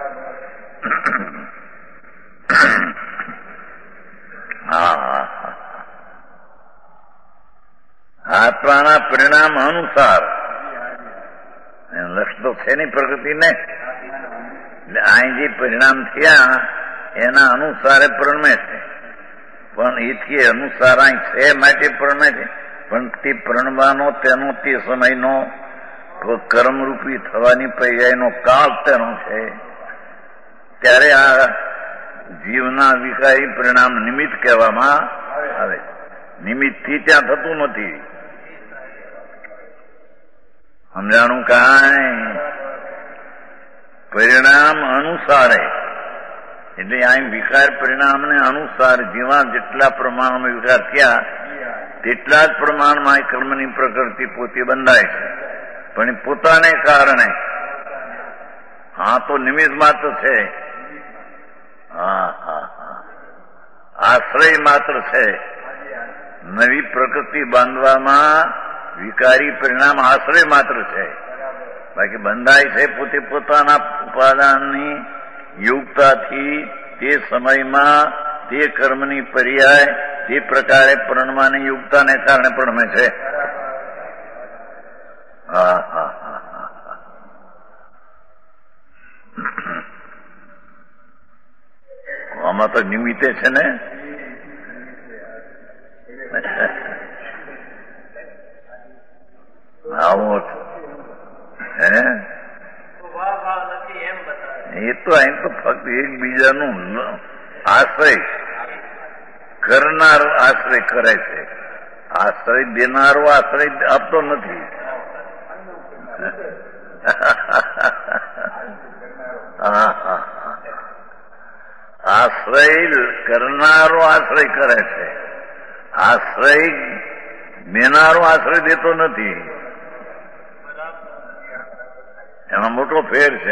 આત્માના પરિણામ અનુસાર લક્ષ તો છે નહીં પ્રકૃતિને, અહીં જે પરિણામ થયા એના અનુસારે પ્રણમે છે. પણ એથી અનુસાર અહીં છે માટે પ્રણમે છે. પણ તે પ્રણવાનો તેનો તે સમયનો કર્મરૂપી થવાની પર્યાયનો કાળ તેનો છે. ત્યારે આ જીવના વિકારી પરિણામ નિમિત્ત કહેવામાં આવે. નિમિત્તથી ત્યાં થતું નથી. સમજાણું? કાંઈ પરિણામ અનુસારે, એટલે અહીં વિકાર પરિણામને અનુસાર જેવા જેટલા પ્રમાણમાં વિકાર થયા તેટલા જ પ્રમાણમાં કર્મની પ્રકૃતિ પોતે બંધાય છે. પણ પોતાને કારણે હા તો નિમિત્ત માત્ર છે. આશ્રય માત્ર છે. નવી પ્રકૃતિ બાંધવામાં વિકારી પરિણામ આશ્રય માત્ર છે. બાકી બંધાય છે પોતે પોતાના ઉપાદાનની યોગ્યતાથી તે સમયમાં તે કર્મની પર્યાય તે પ્રકારે પ્રણવાની યોગ્યતાને કારણે પ્રણમે છે. આમાં તો નિમિત્તે છે ને. આવો એ તો અહીં તો ફક્ત એકબીજાનું આશ્રય કરનાર આશ્રય કરે છે. આશ્રય દેનારો આશ્રય આપતો નથી. આશ્રય કરનારો આશ્રય કરે છે. આશ્રય દેનારો આશ્રય દેતો નથી. એમાં મોટો ફેર છે.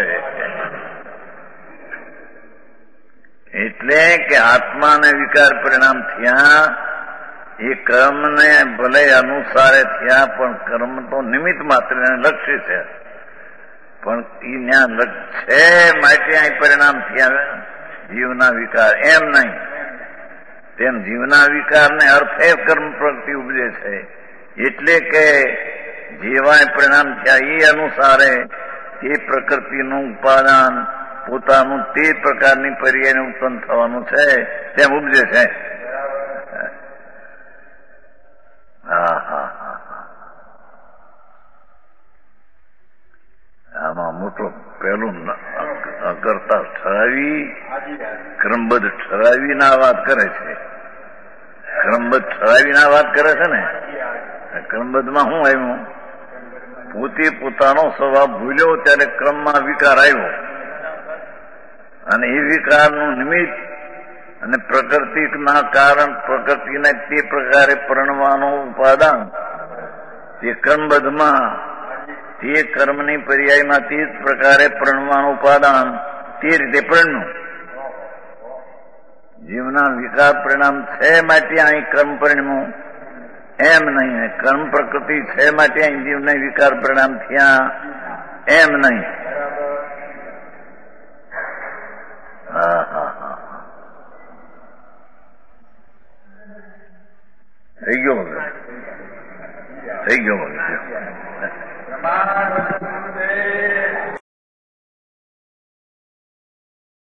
એટલે કે આત્માને વિકાર પરિણામ થયા એ કર્મને ભલે અનુસારે થયા, પણ કર્મ તો નિમિત્ત માત્ર લક્ષ્ય છે. પણ એ ત્યાં લક્ષ્ય છે માટે અહીં પરિણામ થયા જીવના વિકાર, એમ નહીં. તેમ જીવના વિકારને અર્થે કર્મ પ્રગતિ ઉપજે છે. એટલે કે જેવા પરિણામ થયા એ અનુસારે તે પ્રકૃતિનું ઉપાદાન પોતાનું તે પ્રકારની પર્યાયને ઉત્પન્ન થવાનું છે તેમ ઉપજે છે. આમાં મોટો પહેલું કરતા ઠરાવી ક્રમબદ્ધ ઠરાવીને આ વાત કરે છે. ક્રમબદ્ધ ઠરાવીને આ વાત કરે છે ને. ક્રમબદ્ધમાં શું આવ્યું? પોતે પોતાનો સ્વભાવ ભૂલ્યો ત્યારે ક્રમમાં વિકાર આવ્યો, અને એ વિકારનું નિમિત્ત અને પ્રકૃતિના કારણ પ્રકૃતિને તે પ્રકારે પરણવાનું ઉપાદાન તે ક્રમબદ્ધમાં તે કર્મની પર્યાયમાં તે જ પ્રકારે પ્રણવાનું ઉપાદાન તે રીતે પ્રણનું. જીવના વિકાર પરિણામ છે માટે અહીં કર્મ પરિણમું એમ નહીં, કર્મ પ્રકૃતિ છે માટે અહીં જીવને વિકાર પરિણામ થયા એમ નહીં. હા હા હા થઈ ગયો થઈ ગયો.